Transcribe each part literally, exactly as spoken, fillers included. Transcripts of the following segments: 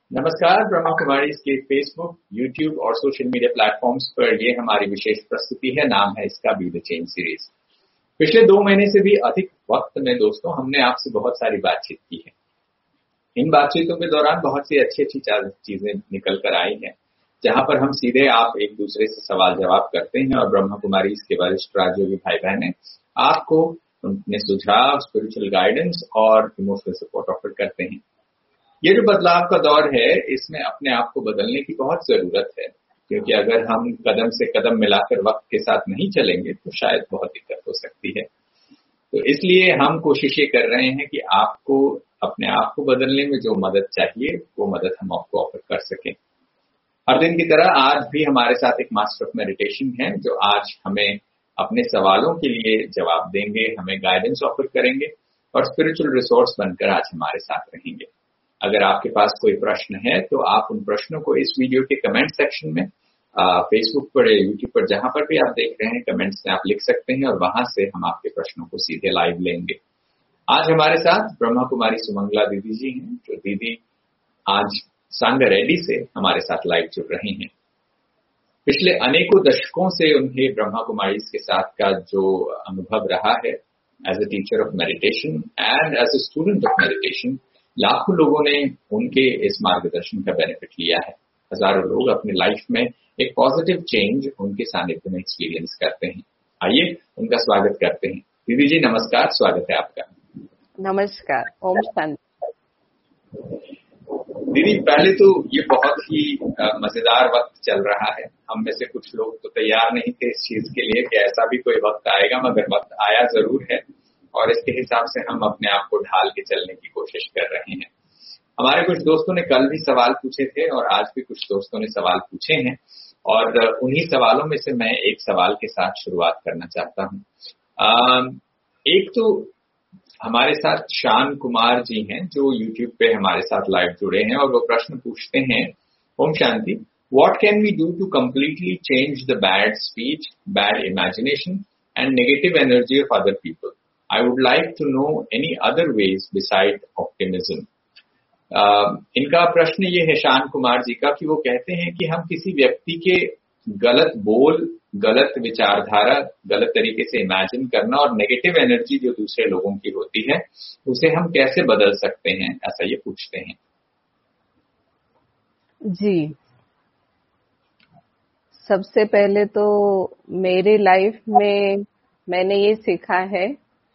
नमस्कार। ब्रह्मा कुमारी के Facebook, YouTube और सोशल मीडिया प्लेटफॉर्म्स पर ये हमारी विशेष प्रस्तुति है। नाम है इसका बी द चेंज सीरीज। पिछले दो महीने से भी अधिक वक्त में दोस्तों हमने आपसे बहुत सारी बातचीत की है। इन बातचीतों के दौरान बहुत सी अच्छी अच्छी चीजें निकल कर आई हैं, जहां पर हम सीधे आप एक दूसरे से सवाल जवाब करते हैं और ब्रह्मा कुमारी के वरिष्ठ राजयोगी भाई बहन आपको अपने सुझाव, स्पिरिचुअल गाइडेंस और इमोशनल सपोर्ट ऑफर करते हैं। ये जो बदलाव का दौर है, इसमें अपने आप को बदलने की बहुत जरूरत है, क्योंकि अगर हम कदम से कदम मिलाकर वक्त के साथ नहीं चलेंगे तो शायद बहुत दिक्कत हो सकती है। तो इसलिए हम कोशिश ये कर रहे हैं कि आपको अपने आप को बदलने में जो मदद चाहिए वो मदद हम आपको ऑफर कर सकें। हर दिन की तरह आज भी हमारे साथ एक मास्टर ऑफ मेडिटेशन है, जो आज हमें अपने सवालों के लिए जवाब देंगे, हमें गाइडेंस ऑफर करेंगे और स्पिरिचुअल रिसोर्स बनकर आज हमारे साथ रहेंगे। अगर आपके पास कोई प्रश्न है तो आप उन प्रश्नों को इस वीडियो के कमेंट सेक्शन में, फेसबुक पर, यूट्यूब पर, जहां पर भी आप देख रहे हैं, कमेंट्स में आप लिख सकते हैं और वहां से हम आपके प्रश्नों को सीधे लाइव लेंगे। आज हमारे साथ ब्रह्मा कुमारी सुमंगला दीदी जी हैं, जो दीदी आज सांगारेड्डी से हमारे साथ लाइव जुड़ रही हैं। पिछले अनेकों दशकों से उन्हें ब्रह्मा कुमारी के साथ का जो अनुभव रहा है as a teacher of meditation and as a student of meditation, लाखों लोगों ने उनके इस मार्गदर्शन का बेनिफिट लिया है। हजारों लोग अपनी लाइफ में एक पॉजिटिव चेंज उनके सानिध्य में एक्सपीरियंस करते हैं। आइए उनका स्वागत करते हैं। दीदी जी नमस्कार, स्वागत है आपका। नमस्कार, ओम शांति। दीदी पहले तो ये बहुत ही मजेदार वक्त चल रहा है। हम में से कुछ लोग तो तैयार नहीं थे इस चीज के लिए कि ऐसा भी कोई वक्त आएगा, मगर वक्त आया जरूर है और इसके हिसाब से हम अपने आप को ढाल के चलने की कोशिश कर रहे हैं। हमारे कुछ दोस्तों ने कल भी सवाल पूछे थे और आज भी कुछ दोस्तों ने सवाल पूछे हैं और उन्हीं सवालों में से मैं एक सवाल के साथ शुरुआत करना चाहता हूँ। एक तो हमारे साथ शान कुमार जी हैं, जो यूट्यूब पे हमारे साथ लाइव जुड़े हैं और वो प्रश्न पूछते हैं, Om Shanti, what can we do to completely change the bad speech, bad imagination and negative energy of other people? I would like to know any other ways beside optimism. Uh, इनका प्रश्न ये है शान कुमार जी का कि वो कहते हैं कि हम किसी व्यक्ति के गलत बोल, गलत विचारधारा, गलत तरीके से इमेजिन करना और नेगेटिव एनर्जी जो दूसरे लोगों की होती है, उसे हम कैसे बदल सकते हैं, ऐसा ये पूछते हैं। जी, सबसे पहले तो मेरे लाइफ में मैंने ये सीखा है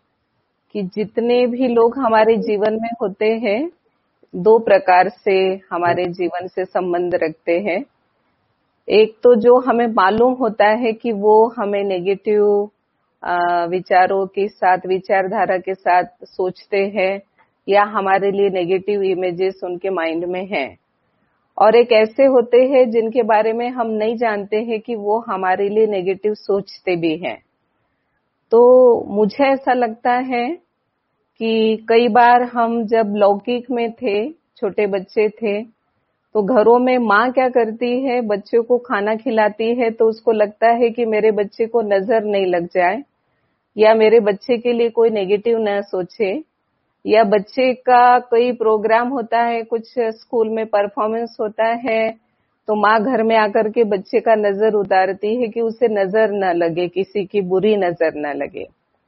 कि जितने भी लोग हमारे जीवन में होते हैं, दो प्रकार से हमारे जीवन से संबंध रखते हैं। एक तो जो हमें मालूम होता है कि वो हमें नेगेटिव विचारों के साथ, विचारधारा के साथ सोचते हैं या हमारे लिए नेगेटिव इमेजेस उनके माइंड में हैं, और एक ऐसे होते हैं जिनके बारे में हम नहीं जानते हैं कि वो हमारे लिए नेगेटिव सोचते भी हैं। तो मुझे ऐसा लगता है कि कई बार हम जब लौकिक में थे, छोटे बच्चे थे, तो घरों में माँ क्या करती है, बच्चों को खाना खिलाती है तो उसको लगता है कि मेरे बच्चे को नजर नहीं लग जाए या मेरे बच्चे के लिए कोई नेगेटिव न सोचे, या बच्चे का कोई प्रोग्राम होता है, कुछ स्कूल में परफॉर्मेंस होता है, तो माँ घर में आकर के बच्चे का नजर उतारती है कि उसे नजर न लगे, किसी की बुरी नजर न लगे।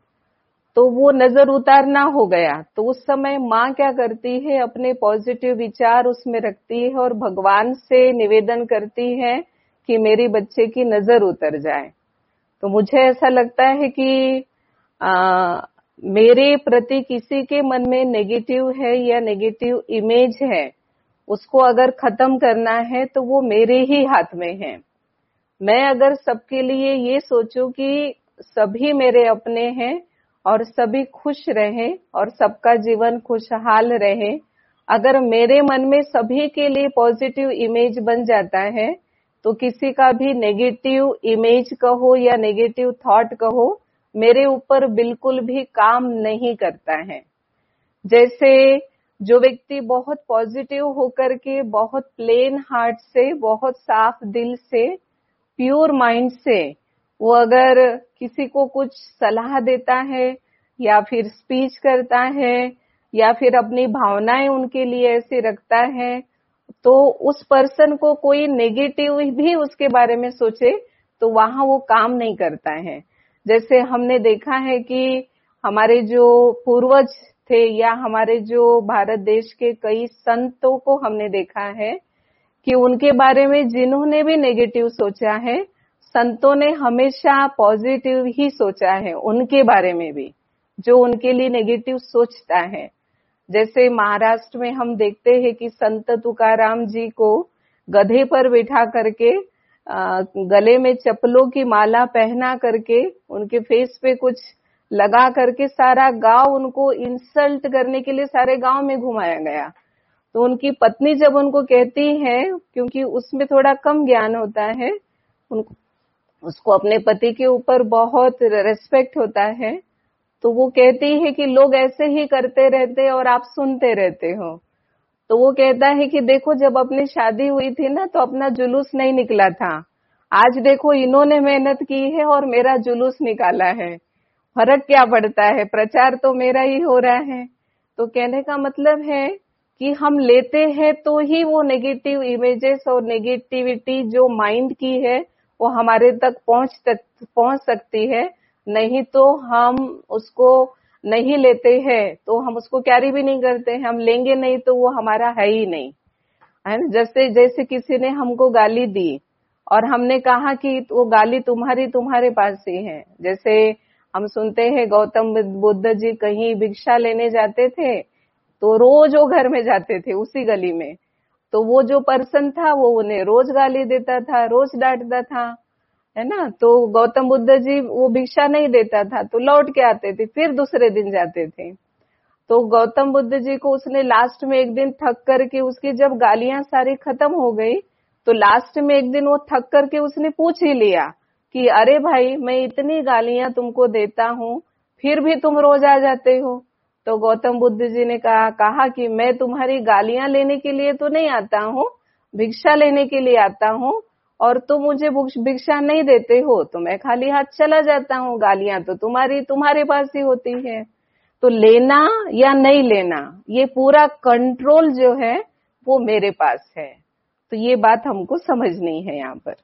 तो वो नजर उतारना हो गया, तो उस समय माँ क्या करती है, अपने पॉजिटिव विचार उसमें रखती है और भगवान से निवेदन करती है कि मेरी बच्चे की नजर उतर जाए। तो मुझे ऐसा लगता है कि आ, मेरे प्रति किसी के मन में नेगेटिव है या नेगेटिव इमेज है, उसको अगर खत्म करना है तो वो मेरे ही हाथ में है। मैं अगर सबके लिए ये सोचूं कि सभी मेरे अपने हैं और सभी खुश रहें और सबका जीवन खुशहाल रहे, अगर मेरे मन में सभी के लिए पॉजिटिव इमेज बन जाता है तो किसी का भी नेगेटिव इमेज कहो या नेगेटिव थॉट कहो, मेरे ऊपर बिल्कुल भी काम नहीं करता है। जैसे जो व्यक्ति बहुत पॉजिटिव होकर के, बहुत प्लेन हार्ट से, बहुत साफ दिल से, प्योर माइंड से वो अगर किसी को कुछ सलाह देता है या फिर स्पीच करता है या फिर अपनी भावनाएं उनके लिए ऐसे रखता है, तो उस पर्सन को कोई नेगेटिव भी उसके बारे में सोचे तो वहां वो काम नहीं करता है। जैसे हमने देखा है कि हमारे जो पूर्वज थे या हमारे जो भारत देश के कई संतों को हमने देखा है कि उनके बारे में जिन्होंने भी नेगेटिव सोचा है, संतों ने हमेशा पॉजिटिव ही सोचा है उनके बारे में भी, जो उनके लिए नेगेटिव सोचता है। जैसे महाराष्ट्र में हम देखते हैं कि संत तुकाराम जी को गधे पर बिठा करके गले में चप्पलों की माला पहना करके उनके फेस पे कुछ लगा करके सारा गांव उनको इंसल्ट करने के लिए सारे गांव में घुमाया गया। तो उनकी पत्नी जब उनको कहती है, क्योंकि उसमें थोड़ा कम ज्ञान होता है, उनको उसको अपने पति के ऊपर बहुत रेस्पेक्ट होता है, तो वो कहती है कि लोग ऐसे ही करते रहते और आप सुनते रहते हो। तो वो कहता है कि देखो जब अपनी शादी हुई थी ना तो अपना जुलूस नहीं निकला था, आज देखो इन्होंने मेहनत की है और मेरा जुलूस निकाला है, फर्क क्या पड़ता है, प्रचार तो मेरा ही हो रहा है। तो कहने का मतलब है कि हम लेते हैं तो ही वो नेगेटिव इमेजेस और नेगेटिविटी जो माइंड की है वो हमारे तक पहुंच तक पहुंच सकती है, नहीं तो हम उसको नहीं लेते हैं तो हम उसको कैरी भी नहीं करते हैं, हम लेंगे नहीं तो वो हमारा है ही नहीं, है ना। जैसे जैसे किसी ने हमको गाली दी और हमने कहा कि वो गाली तुम्हारी तुम्हारे पास ही है। जैसे हम सुनते हैं गौतम बुद्ध जी कहीं भिक्षा लेने जाते थे तो रोज वो घर में जाते थे उसी गली में, तो वो जो पर्सन था वो उन्हें रोज गाली देता था, रोज डांटता था, है ना। तो गौतम बुद्ध जी वो भिक्षा नहीं देता था तो लौट के आते थे, फिर दूसरे दिन जाते थे। तो गौतम बुद्ध जी को उसने लास्ट में एक दिन थक करके, उसकी जब गालियां सारी खत्म हो गई तो लास्ट में एक दिन वो थक करके उसने पूछ ही लिया कि अरे भाई मैं इतनी गालियां तुमको देता हूँ फिर भी तुम रोज आ जाते हो। तो गौतम बुद्ध जी ने कहा कहा कि मैं तुम्हारी गालियां लेने के लिए तो नहीं आता हूँ, भिक्षा लेने के लिए आता हूँ, और तुम मुझे भिक्षा नहीं देते हो तो मैं खाली हाथ चला जाता हूँ, गालियां तो तुम्हारी तुम्हारे पास ही होती है। तो लेना या नहीं लेना ये पूरा कंट्रोल जो है वो मेरे पास है। तो ये बात हमको समझनी है यहाँ पर।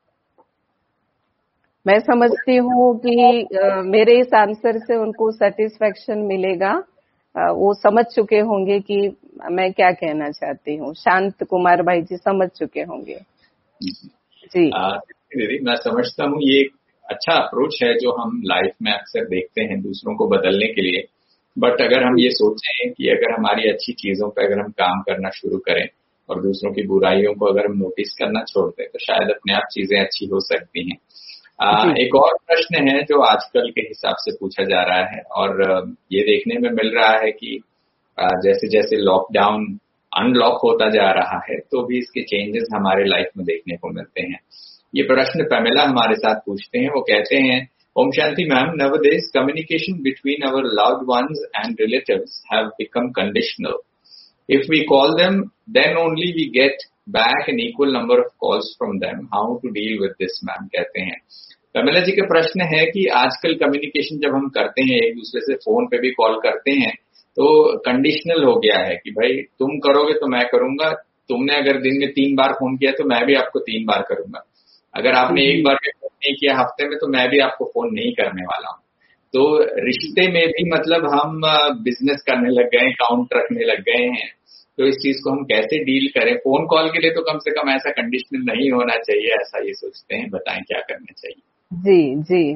मैं समझती हूँ कि आ, मेरे इस आंसर से उनको सेटिस्फेक्शन मिलेगा, आ, वो समझ चुके होंगे कि मैं क्या कहना चाहती हूँ। शांत कुमार भाई जी समझ चुके होंगे जी। दीदी मैं समझता हूँ ये एक अच्छा अप्रोच है जो हम लाइफ में अक्सर देखते हैं दूसरों को बदलने के लिए। बट अगर हम ये सोचें कि अगर हमारी अच्छी चीजों पर अगर हम काम करना शुरू करें और दूसरों की बुराइयों को अगर हम नोटिस करना छोड़ दें तो शायद अपने आप चीजें अच्छी हो सकती हैं। आ, एक और प्रश्न है जो आजकल के हिसाब से पूछा जा रहा है और ये देखने में मिल रहा है कि जैसे जैसे लॉकडाउन अनलॉक होता जा रहा है तो भी इसके चेंजेस हमारे लाइफ में देखने को मिलते हैं। ये प्रश्न पमेला हमारे साथ पूछते हैं। वो कहते हैं, Om Shanti ma'am, nowadays communication between our loved ones and relatives have become conditional. If we call them, then only we get back an equal number of calls from them. How to deal with this, ma'am? कहते हैं Pamela जी का प्रश्न है कि आजकल communication जब हम करते हैं एक दूसरे से फोन पे भी कॉल करते हैं तो कंडीशनल हो गया है कि भाई तुम करोगे तो मैं करूंगा, तुमने अगर दिन में तीन बार फोन किया तो मैं भी आपको तीन बार करूंगा, अगर आपने एक बार भी फोन नहीं किया हफ्ते में तो मैं भी आपको फोन नहीं करने वाला हूँ। तो रिश्ते में भी मतलब हम बिजनेस करने लग गए, काउंट रखने लग गए हैं। तो इस चीज को हम कैसे डील करें? फोन कॉल के लिए तो कम से कम ऐसा कंडीशनल नहीं होना चाहिए, ऐसा ये सोचते हैं, बताएं क्या करना चाहिए। जी जी,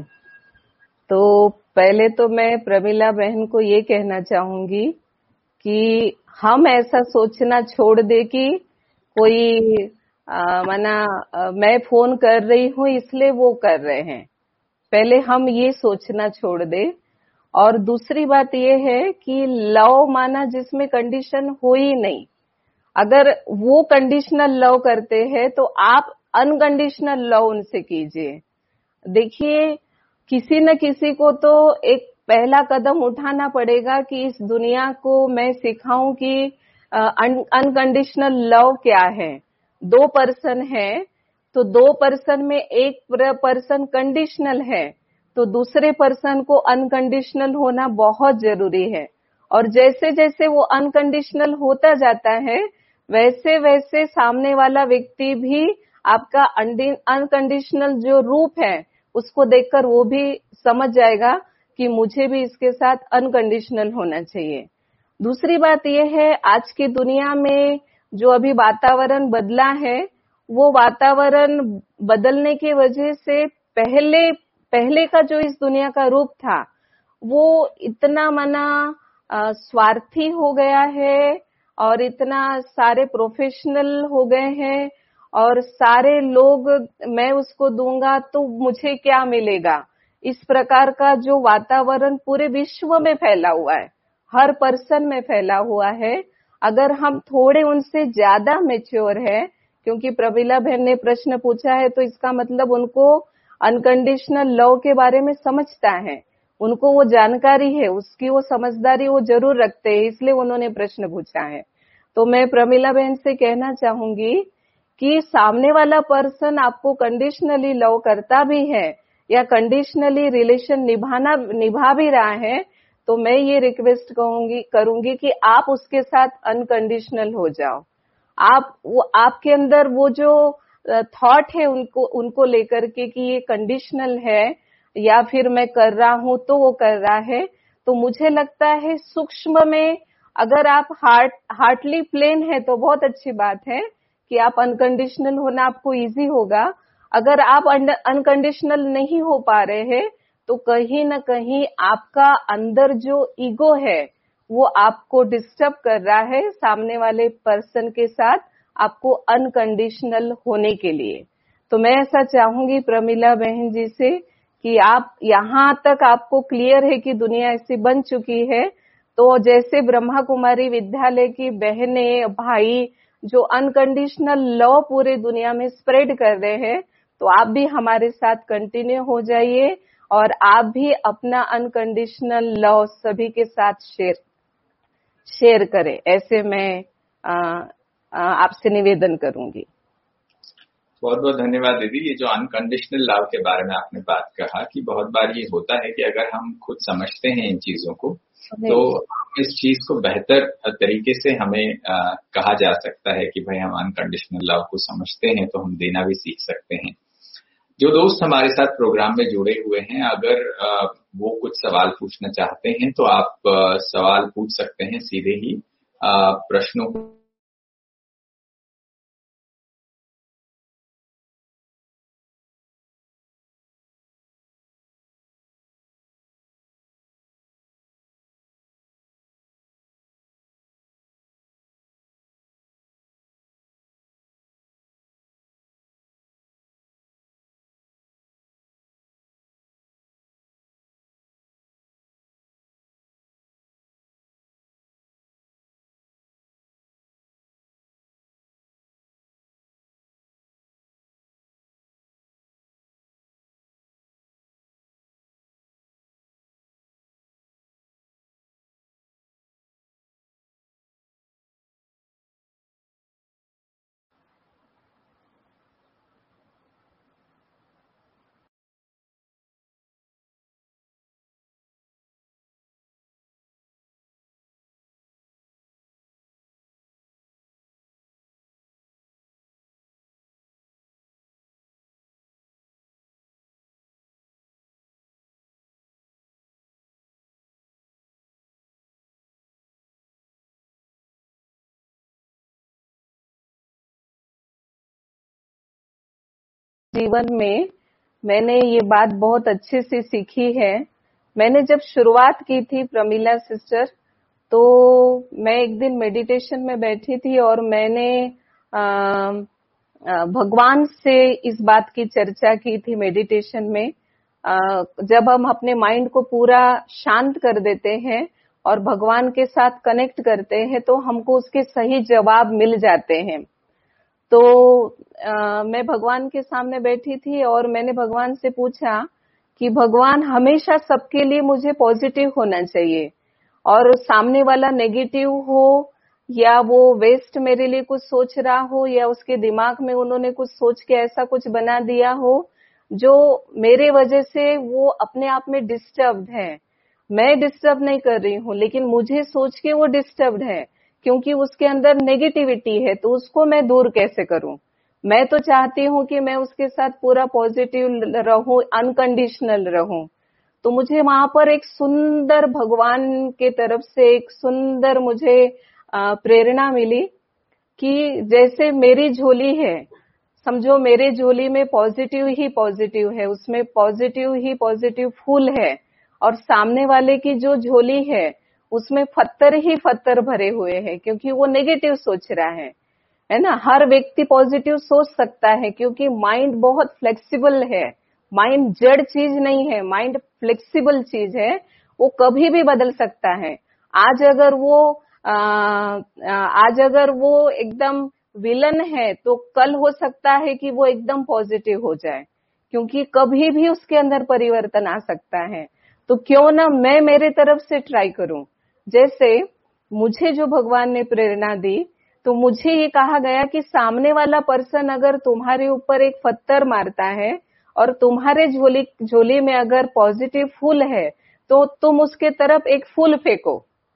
तो पहले तो मैं प्रमिला बहन को ये कहना चाहूंगी कि हम ऐसा सोचना छोड़ दे कि कोई माना मैं फोन कर रही हूँ इसलिए वो कर रहे हैं, पहले हम ये सोचना छोड़ दे। और दूसरी बात ये है कि लव माना जिसमें कंडीशन हो ही नहीं, अगर वो कंडीशनल लव करते हैं तो आप अनकंडीशनल लव उनसे कीजिए। देखिए किसी न किसी को तो एक पहला कदम उठाना पड़ेगा कि इस दुनिया को मैं सिखाऊं कि अनकंडीशनल लव क्या है। दो पर्सन है तो दो पर्सन में एक पर्सन कंडीशनल है तो दूसरे पर्सन को अनकंडीशनल होना बहुत जरूरी है। और जैसे जैसे वो अनकंडीशनल होता जाता है वैसे वैसे सामने वाला व्यक्ति भी आपका अनकंडीशनल जो रूप है उसको देखकर वो भी समझ जाएगा कि मुझे भी इसके साथ अनकंडीशनल होना चाहिए। दूसरी बात यह है, आज की दुनिया में जो अभी वातावरण बदला है, वो वातावरण बदलने की वजह से पहले पहले का जो इस दुनिया का रूप था वो इतना मना स्वार्थी हो गया है और इतना सारे प्रोफेशनल हो गए हैं और सारे लोग मैं उसको दूंगा तो मुझे क्या मिलेगा, इस प्रकार का जो वातावरण पूरे विश्व में फैला हुआ है, हर पर्सन में फैला हुआ है। अगर हम थोड़े उनसे ज्यादा मैच्योर है, क्योंकि प्रमिला बहन ने प्रश्न पूछा है तो इसका मतलब उनको अनकंडीशनल लव के बारे में समझता है, उनको वो जानकारी है, उसकी वो समझदारी वो जरूर रखते हैं, इसलिए उन्होंने प्रश्न पूछा है। तो मैं प्रमिला बहन से कहना चाहूंगी कि सामने वाला पर्सन आपको कंडीशनली लव करता भी है या कंडीशनली रिलेशन निभाना निभा भी रहा है, तो मैं ये रिक्वेस्ट कहूंगी करूंगी कि आप उसके साथ अनकंडीशनल हो जाओ। आप वो आपके अंदर वो जो थॉट है उनको उनको लेकर के कि ये कंडीशनल है या फिर मैं कर रहा हूं तो वो कर रहा है, तो मुझे लगता है सूक्ष्म में अगर आप हार्ट हार्टली प्लेन है तो बहुत अच्छी बात है कि आप अनकंडीशनल होना आपको इजी होगा। अगर आप अनकंडीशनल नहीं हो पा रहे हैं तो कहीं ना कहीं आपका अंदर जो ईगो है वो आपको डिस्टर्ब कर रहा है सामने वाले पर्सन के साथ आपको अनकंडीशनल होने के लिए। तो मैं ऐसा चाहूंगी प्रमिला बहन जी से कि आप यहाँ तक आपको क्लियर है कि दुनिया ऐसी बन चुकी है, तो जैसे ब्रह्मा कुमारी विद्यालय की बहनें भाई जो अनकंडीशनल लव पूरे दुनिया में स्प्रेड कर रहे हैं, तो आप भी हमारे साथ कंटिन्यू हो जाइए और आप भी अपना अनकंडीशनल लव सभी के साथ शेयर शेयर करें, ऐसे मैं आपसे निवेदन करूंगी। बहुत बहुत धन्यवाद दीदी। ये जो अनकंडीशनल लव के बारे में आपने बात कहा कि बहुत बार ये होता है कि अगर हम खुद समझते हैं इन चीजों को तो इस चीज को बेहतर तरीके से हमें आ, कहा जा सकता है कि भाई हम अनकंडीशनल लव को समझते हैं तो हम देना भी सीख सकते हैं। जो दोस्त हमारे साथ प्रोग्राम में जुड़े हुए हैं, अगर आ, वो कुछ सवाल पूछना चाहते हैं तो आप आ, सवाल पूछ सकते हैं सीधे ही आ, प्रश्नों को जीवन में मैंने ये बात बहुत अच्छे से सीखी है। मैंने जब शुरुआत की थी प्रमिला सिस्टर, तो मैं एक दिन मेडिटेशन में बैठी थी और मैंने आ, भगवान से इस बात की चर्चा की थी मेडिटेशन में। आ, जब हम अपने माइंड को पूरा शांत कर देते हैं और भगवान के साथ कनेक्ट करते हैं तो हमको उसके सही जवाब मिल जाते हैं। तो आ, मैं भगवान के सामने बैठी थी और मैंने भगवान से पूछा कि भगवान हमेशा सबके लिए मुझे पॉजिटिव होना चाहिए और सामने वाला नेगेटिव हो या वो वेस्ट मेरे लिए कुछ सोच रहा हो या उसके दिमाग में उन्होंने कुछ सोच के ऐसा कुछ बना दिया हो जो मेरे वजह से वो अपने आप में डिस्टर्ब्ड है। मैं डिस्टर्ब नहीं कर रही हूँ लेकिन मुझे सोच के वो डिस्टर्ब्ड है क्योंकि उसके अंदर नेगेटिविटी है, तो उसको मैं दूर कैसे करूं। मैं तो चाहती हूं कि मैं उसके साथ पूरा पॉजिटिव रहूं, अनकंडीशनल रहूं। तो मुझे वहां पर एक सुंदर भगवान के तरफ से एक सुंदर मुझे प्रेरणा मिली कि जैसे मेरी झोली है, समझो मेरे झोली में पॉजिटिव ही पॉजिटिव है, उसमें पॉजिटिव ही पॉजिटिव फूल है, और सामने वाले की जो झोली है उसमें पत्थर ही पत्थर भरे हुए हैं, क्योंकि वो नेगेटिव सोच रहा है, है ना। हर व्यक्ति पॉजिटिव सोच सकता है, क्योंकि माइंड बहुत फ्लेक्सिबल है। माइंड जड़ चीज नहीं है, माइंड फ्लेक्सिबल चीज है, वो कभी भी बदल सकता है। आज अगर वो आ, आज अगर वो एकदम विलन है, तो कल हो सकता है कि वो एकदम पॉजिटिव हो जाए, क्योंकि कभी भी उसके अंदर परिवर्तन आ सकता है। तो क्यों ना मैं मेरे तरफ से ट्राई करूं। जैसे मुझे जो भगवान ने प्रेरणा दी, तो मुझे ये कहा गया कि सामने वाला पर्सन अगर तुम्हारे ऊपर एक पत्थर मारता है और तुम्हारे झोली झोली में अगर पॉजिटिव फूल है, तो तुम उसके तरफ एक फूल फेंको।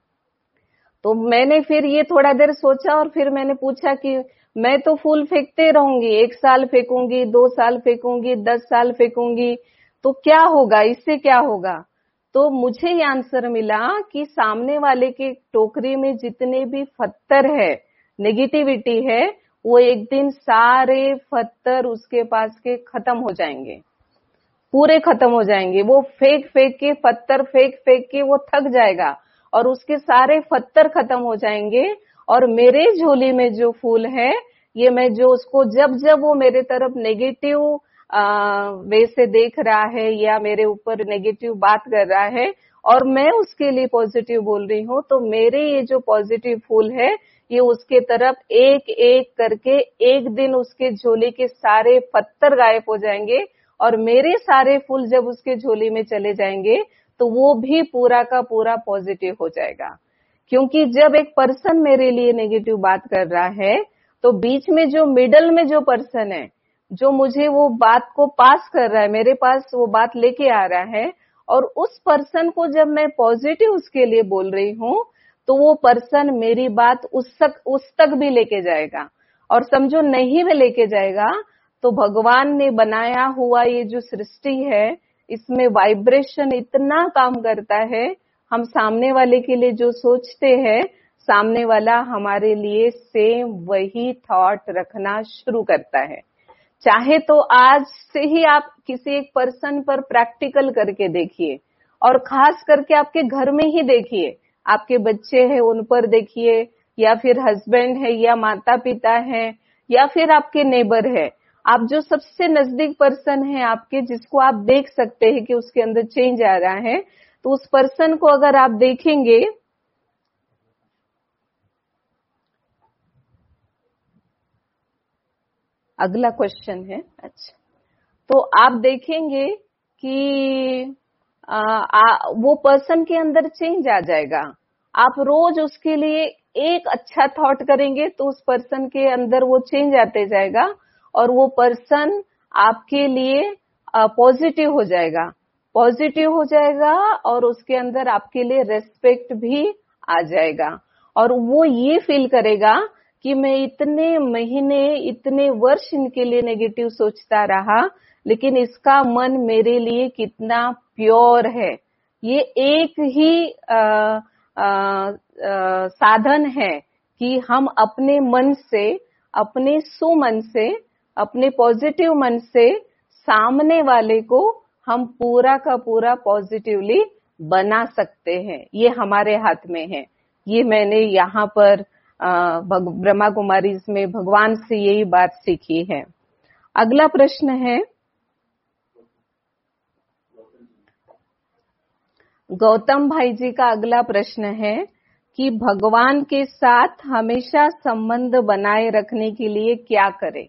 तो मैंने फिर ये थोड़ा देर सोचा और फिर मैंने पूछा कि मैं तो फूल फेंकते रहूंगी, एक साल फेंकूंगी, दो साल फेंकूंगी, दस साल फेंकूंगी, तो क्या होगा, इससे क्या होगा। तो मुझे ये आंसर मिला कि सामने वाले के टोकरी में जितने भी पत्थर है, नेगेटिविटी है, वो एक दिन सारे पत्थर उसके पास के खत्म हो जाएंगे, पूरे खत्म हो जाएंगे। वो फेंक फेंक के पत्थर फेंक फेंक के वो थक जाएगा और उसके सारे पत्थर खत्म हो जाएंगे, और मेरे झोली में जो फूल है, ये मैं जो उसको जब जब वो मेरे तरफ नेगेटिव वे से देख रहा है या मेरे ऊपर नेगेटिव बात कर रहा है और मैं उसके लिए पॉजिटिव बोल रही हूँ, तो मेरे ये जो पॉजिटिव फूल है ये उसके तरफ एक एक करके एक दिन उसके झोली के सारे पत्थर गायब हो जाएंगे, और मेरे सारे फूल जब उसके झोली में चले जाएंगे तो वो भी पूरा का पूरा पॉजिटिव हो जाएगा। क्योंकि जब एक पर्सन मेरे लिए नेगेटिव बात कर रहा है, तो बीच में जो मिडल में जो पर्सन है, जो मुझे वो बात को पास कर रहा है, मेरे पास वो बात लेके आ रहा है, और उस पर्सन को जब मैं पॉजिटिव उसके लिए बोल रही हूँ, तो वो पर्सन मेरी बात उस तक उस तक भी लेके जाएगा। और समझो नहीं भी लेके जाएगा, तो भगवान ने बनाया हुआ ये जो सृष्टि है, इसमें वाइब्रेशन इतना काम करता है, हम सामने वाले के लिए जो सोचते हैं, सामने वाला हमारे लिए सेम वही थॉट रखना शुरू करता है। चाहे तो आज से ही आप किसी एक पर्सन पर प्रैक्टिकल करके देखिए, और खास करके आपके घर में ही देखिए, आपके बच्चे हैं उन पर देखिए, या फिर हस्बैंड है, या माता पिता है, या फिर आपके नेबर है, आप जो सबसे नजदीक पर्सन है आपके, जिसको आप देख सकते हैं कि उसके अंदर चेंज आ रहा है, तो उस पर्सन को अगर आप देखेंगे, अगला क्वेश्चन है, अच्छा, तो आप देखेंगे कि आ, आ, वो पर्सन के अंदर चेंज आ जाएगा। आप रोज उसके लिए एक अच्छा थॉट करेंगे तो उस पर्सन के अंदर वो चेंज आते जाएगा, और वो पर्सन आपके लिए पॉजिटिव हो जाएगा, पॉजिटिव हो जाएगा, और उसके अंदर आपके लिए रेस्पेक्ट भी आ जाएगा, और वो ये फील करेगा कि मैं इतने महीने इतने वर्ष इनके लिए नेगेटिव सोचता रहा, लेकिन इसका मन मेरे लिए कितना प्योर है। ये एक ही आ, आ, आ, साधन है कि हम अपने मन से, अपने सुमन से, अपने पॉजिटिव मन से सामने वाले को हम पूरा का पूरा पॉजिटिवली बना सकते हैं। ये हमारे हाथ में है। ये मैंने यहाँ पर ब्रह्मा कुमारीज में भगवान से यही बात सीखी है। अगला प्रश्न है, गौतम भाई जी का अगला प्रश्न है कि भगवान के साथ हमेशा संबंध बनाए रखने के लिए क्या करें।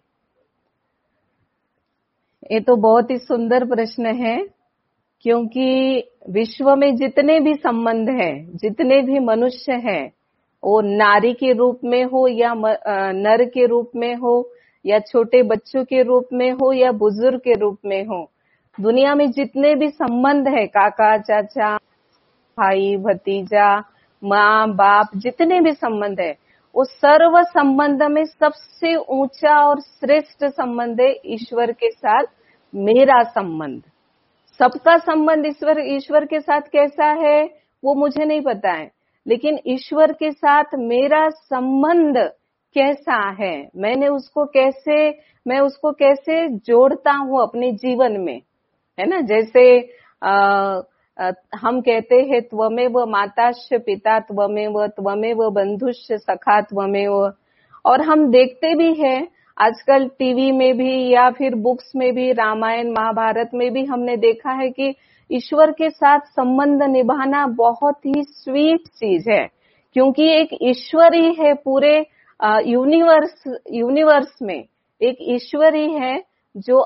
ये तो बहुत ही सुंदर प्रश्न है, क्योंकि विश्व में जितने भी संबंध हैं, जितने भी मनुष्य हैं, वो नारी के रूप में हो या नर के रूप में हो, या छोटे बच्चों के रूप में हो, या बुजुर्ग के रूप में हो, दुनिया में जितने भी संबंध है, काका चाचा, भाई भतीजा, माँ बाप, जितने भी संबंध है, वो सर्व संबंध में सबसे ऊंचा और श्रेष्ठ संबंध है ईश्वर के साथ मेरा संबंध। सबका संबंध ईश्वर ईश्वर के साथ कैसा है वो मुझे नहीं पता है, लेकिन ईश्वर के साथ मेरा संबंध कैसा है, मैंने उसको कैसे मैं उसको कैसे जोड़ता हूँ अपने जीवन में, है ना। जैसे आ, आ, हम कहते हैं त्वमेव माताश्च पिता त्वमेव त्वमेव बंधुश्च सखा त्वमेव, और हम देखते भी हैं आजकल टीवी में भी या फिर बुक्स में भी, रामायण महाभारत में भी हमने देखा है कि ईश्वर के साथ संबंध निभाना बहुत ही स्वीट चीज है, क्योंकि एक ईश्वर ही है पूरे यूनिवर्स यूनिवर्स में एक ईश्वर ही है जो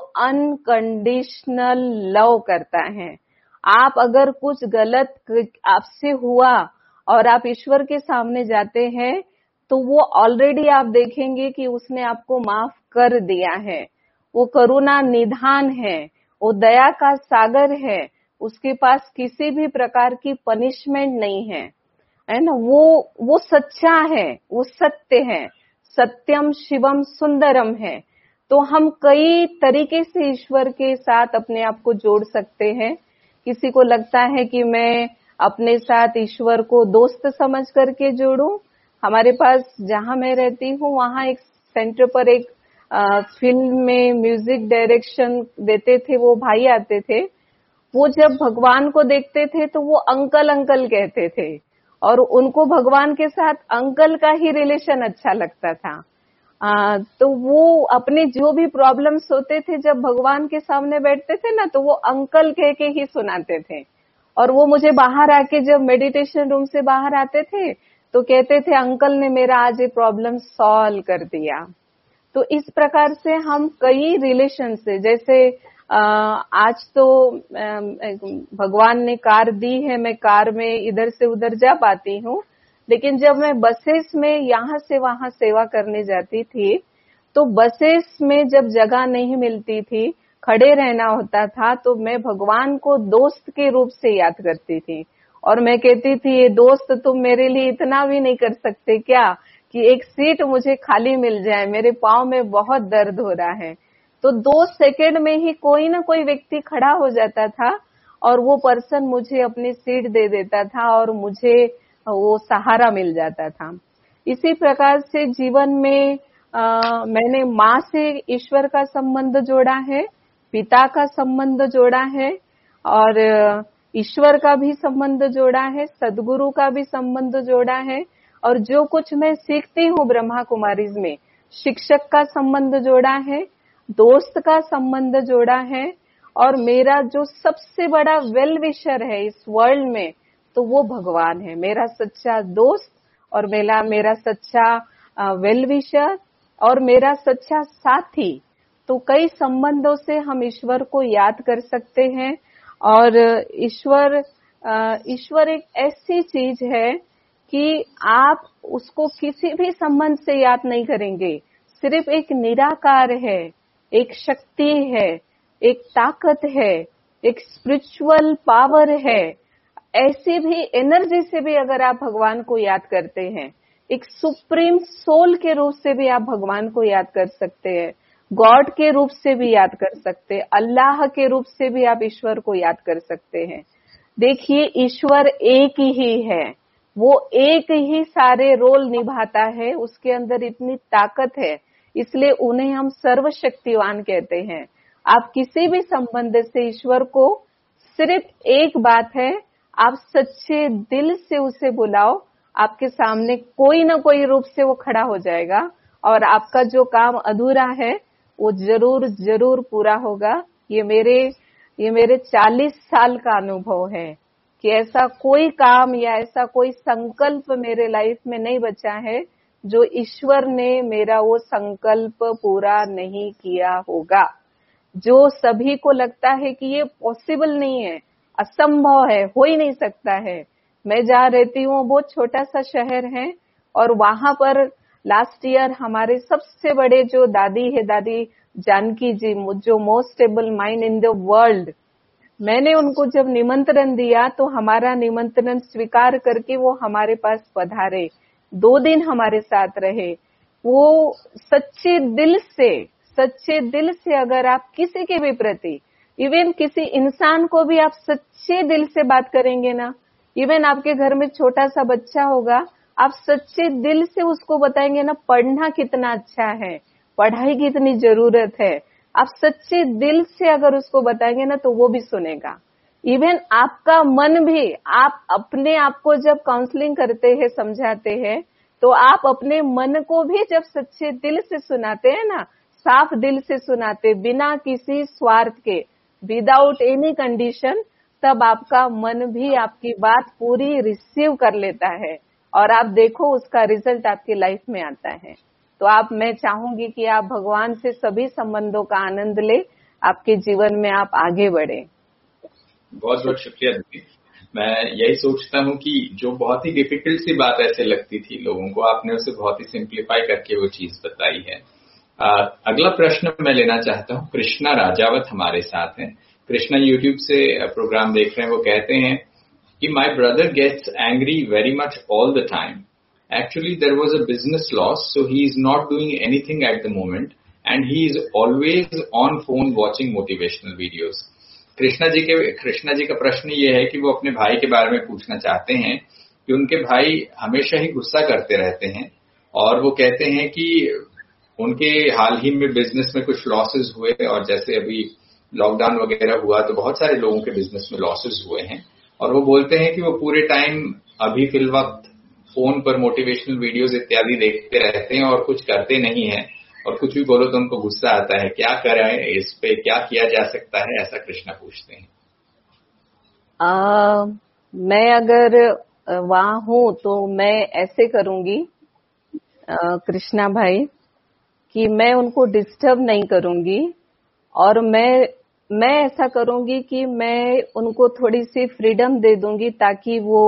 अनकंडीशनल लव करता है। आप अगर कुछ गलत आपसे हुआ और आप ईश्वर के सामने जाते हैं तो वो ऑलरेडी आप देखेंगे कि उसने आपको माफ कर दिया है। वो करुणा निधान है, वो दया का सागर है, उसके पास किसी भी प्रकार की पनिशमेंट नहीं है, है ना। वो वो सच्चा है, वो सत्य है, सत्यम शिवम सुंदरम है। तो हम कई तरीके से ईश्वर के साथ अपने आप को जोड़ सकते हैं। किसी को लगता है कि मैं अपने साथ ईश्वर को दोस्त समझ करके जोड़ूं। हमारे पास जहां मैं रहती हूँ वहां एक सेंटर पर एक आ, फिल्म में म्यूजिक डायरेक्शन देते थे वो भाई आते थे। वो जब भगवान को देखते थे तो वो अंकल अंकल कहते थे और उनको भगवान के साथ अंकल का ही रिलेशन अच्छा लगता था। आ, तो वो अपने जो भी प्रॉब्लम्स होते थे जब भगवान के सामने बैठते थे ना तो वो अंकल कह के ही सुनाते थे। और वो मुझे बाहर आके जब मेडिटेशन रूम से बाहर आते थे तो कहते थे अंकल ने मेरा आज ये प्रॉब्लम सॉल्व कर दिया। तो इस प्रकार से हम कई रिलेशन से, जैसे आज तो भगवान ने कार दी है, मैं कार में इधर से उधर जा पाती हूँ, लेकिन जब मैं बसेस में यहाँ से वहां सेवा करने जाती थी तो बसेस में जब जगह नहीं मिलती थी, खड़े रहना होता था, तो मैं भगवान को दोस्त के रूप से याद करती थी और मैं कहती थी ये दोस्त तुम मेरे लिए इतना भी नहीं कर सकते क्या कि एक सीट मुझे खाली मिल जाए, मेरे पाँव में बहुत दर्द हो रहा है। तो दो सेकंड में ही कोई ना कोई व्यक्ति खड़ा हो जाता था और वो पर्सन मुझे अपनी सीट दे देता था और मुझे वो सहारा मिल जाता था। इसी प्रकार से जीवन में आ, मैंने माँ से ईश्वर का संबंध जोड़ा है, पिता का संबंध जोड़ा है और ईश्वर का भी संबंध जोड़ा है, सदगुरु का भी संबंध जोड़ा है और जो कुछ मैं सीखती हूँ ब्रह्मा कुमारीज में, शिक्षक का संबंध जोड़ा है, दोस्त का संबंध जोड़ा है और मेरा जो सबसे बड़ा वेल विशर है इस वर्ल्ड में तो वो भगवान है, मेरा सच्चा दोस्त और मेरा मेरा सच्चा वेल विशर और मेरा सच्चा साथी। तो कई संबंधों से हम ईश्वर को याद कर सकते हैं और ईश्वर ईश्वर एक ऐसी चीज है कि आप उसको किसी भी संबंध से याद नहीं करेंगे, सिर्फ एक निराकार है, एक शक्ति है, एक ताकत है, एक स्पिरिचुअल पावर है। ऐसी भी एनर्जी से भी अगर आप भगवान को याद करते हैं, एक सुप्रीम सोल के रूप से भी आप भगवान को याद कर सकते हैं, गॉड के रूप से भी याद कर सकते हैं, अल्लाह के रूप से भी आप ईश्वर को याद कर सकते हैं। देखिए ईश्वर एक ही है, वो एक ही सारे रोल निभाता है, उसके अंदर इतनी ताकत है, इसलिए उन्हें हम सर्वशक्तिवान कहते हैं। आप किसी भी संबंध से ईश्वर को, सिर्फ एक बात है, आप सच्चे दिल से उसे बुलाओ, आपके सामने कोई ना कोई रूप से वो खड़ा हो जाएगा और आपका जो काम अधूरा है वो जरूर जरूर पूरा होगा। ये मेरे ये मेरे चालीस साल का अनुभव है कि ऐसा कोई काम या ऐसा कोई संकल्प मेरे लाइफ में नहीं बचा है जो ईश्वर ने मेरा वो संकल्प पूरा नहीं किया होगा। जो सभी को लगता है कि ये पॉसिबल नहीं है, असंभव है, हो ही नहीं सकता है। मैं जहाँ रहती हूँ बहुत छोटा सा शहर है और वहां पर लास्ट ईयर हमारे सबसे बड़े जो दादी है, दादी जानकी जी, जो most stable mind in the world, मैंने उनको जब निमंत्रण दिया तो हमारा निमंत्रण स्वीकार करके वो हमारे पास पधारे। दो दिन हमारे साथ रहे, वो सच्चे दिल से सच्चे दिल से अगर आप किसी के भी प्रति, इवन किसी इंसान को भी आप सच्चे दिल से बात करेंगे ना, इवन आपके घर में छोटा सा बच्चा होगा, आप सच्चे दिल से उसको बताएंगे ना पढ़ना कितना अच्छा है, पढ़ाई की इतनी जरूरत है, आप सच्चे दिल से अगर उसको बताएंगे ना तो वो भी सुनेगा। इवन आपका मन भी, आप अपने आप को जब काउंसलिंग करते हैं, समझाते हैं, तो आप अपने मन को भी जब सच्चे दिल से सुनाते हैं ना, साफ दिल से सुनाते, बिना किसी स्वार्थ के, विदाउट एनी कंडीशन, तब आपका मन भी आपकी बात पूरी रिसीव कर लेता है और आप देखो उसका रिजल्ट आपकी लाइफ में आता है। तो आप, मैं चाहूंगी कि आप भगवान से सभी संबंधों का आनंद ले, आपके जीवन में आप आगे बढ़े। बहुत बहुत शुक्रिया दीदी। मैं यही सोचता हूँ कि जो बहुत ही डिफिकल्ट सी बात ऐसे लगती थी लोगों को, आपने उसे बहुत ही सिंप्लीफाई करके वो चीज बताई है। आ, अगला प्रश्न मैं लेना चाहता हूँ, कृष्णा राजावत हमारे साथ हैं। कृष्णा यूट्यूब से प्रोग्राम देख रहे हैं। वो कहते हैं कि my brother gets angry very much all the time. Actually, there was a business loss, so he is not doing anything at the moment, and he is always on phone watching motivational videos. Krishna ji के कृष्णा जी का प्रश्न ये है कि वो अपने भाई के बारे में पूछना चाहते हैं कि उनके भाई हमेशा ही गुस्सा करते रहते हैं और वो कहते हैं कि उनके हाल ही में बिजनेस में कुछ लॉसेस हुए और जैसे अभी लॉकडाउन वगैरह हुआ तो बहुत सारे लोगों के बिजनेस में लॉसेस हुए हैं और वो बोलते हैं कि वो पूरे टाइम अभी फिल वक्त फोन पर मोटिवेशनल वीडियोस इत्यादि देखते रहते हैं और कुछ करते नहीं है और कुछ भी बोलो तो उनको गुस्सा आता है। क्या करें, इस पे क्या किया जा सकता है, ऐसा कृष्णा पूछते हैं। आ, मैं अगर वहां हूं तो मैं ऐसे करूंगी कृष्णा भाई कि मैं उनको डिस्टर्ब नहीं करूंगी और मैं मैं ऐसा करूंगी कि मैं उनको थोड़ी सी फ्रीडम दे दूंगी ताकि वो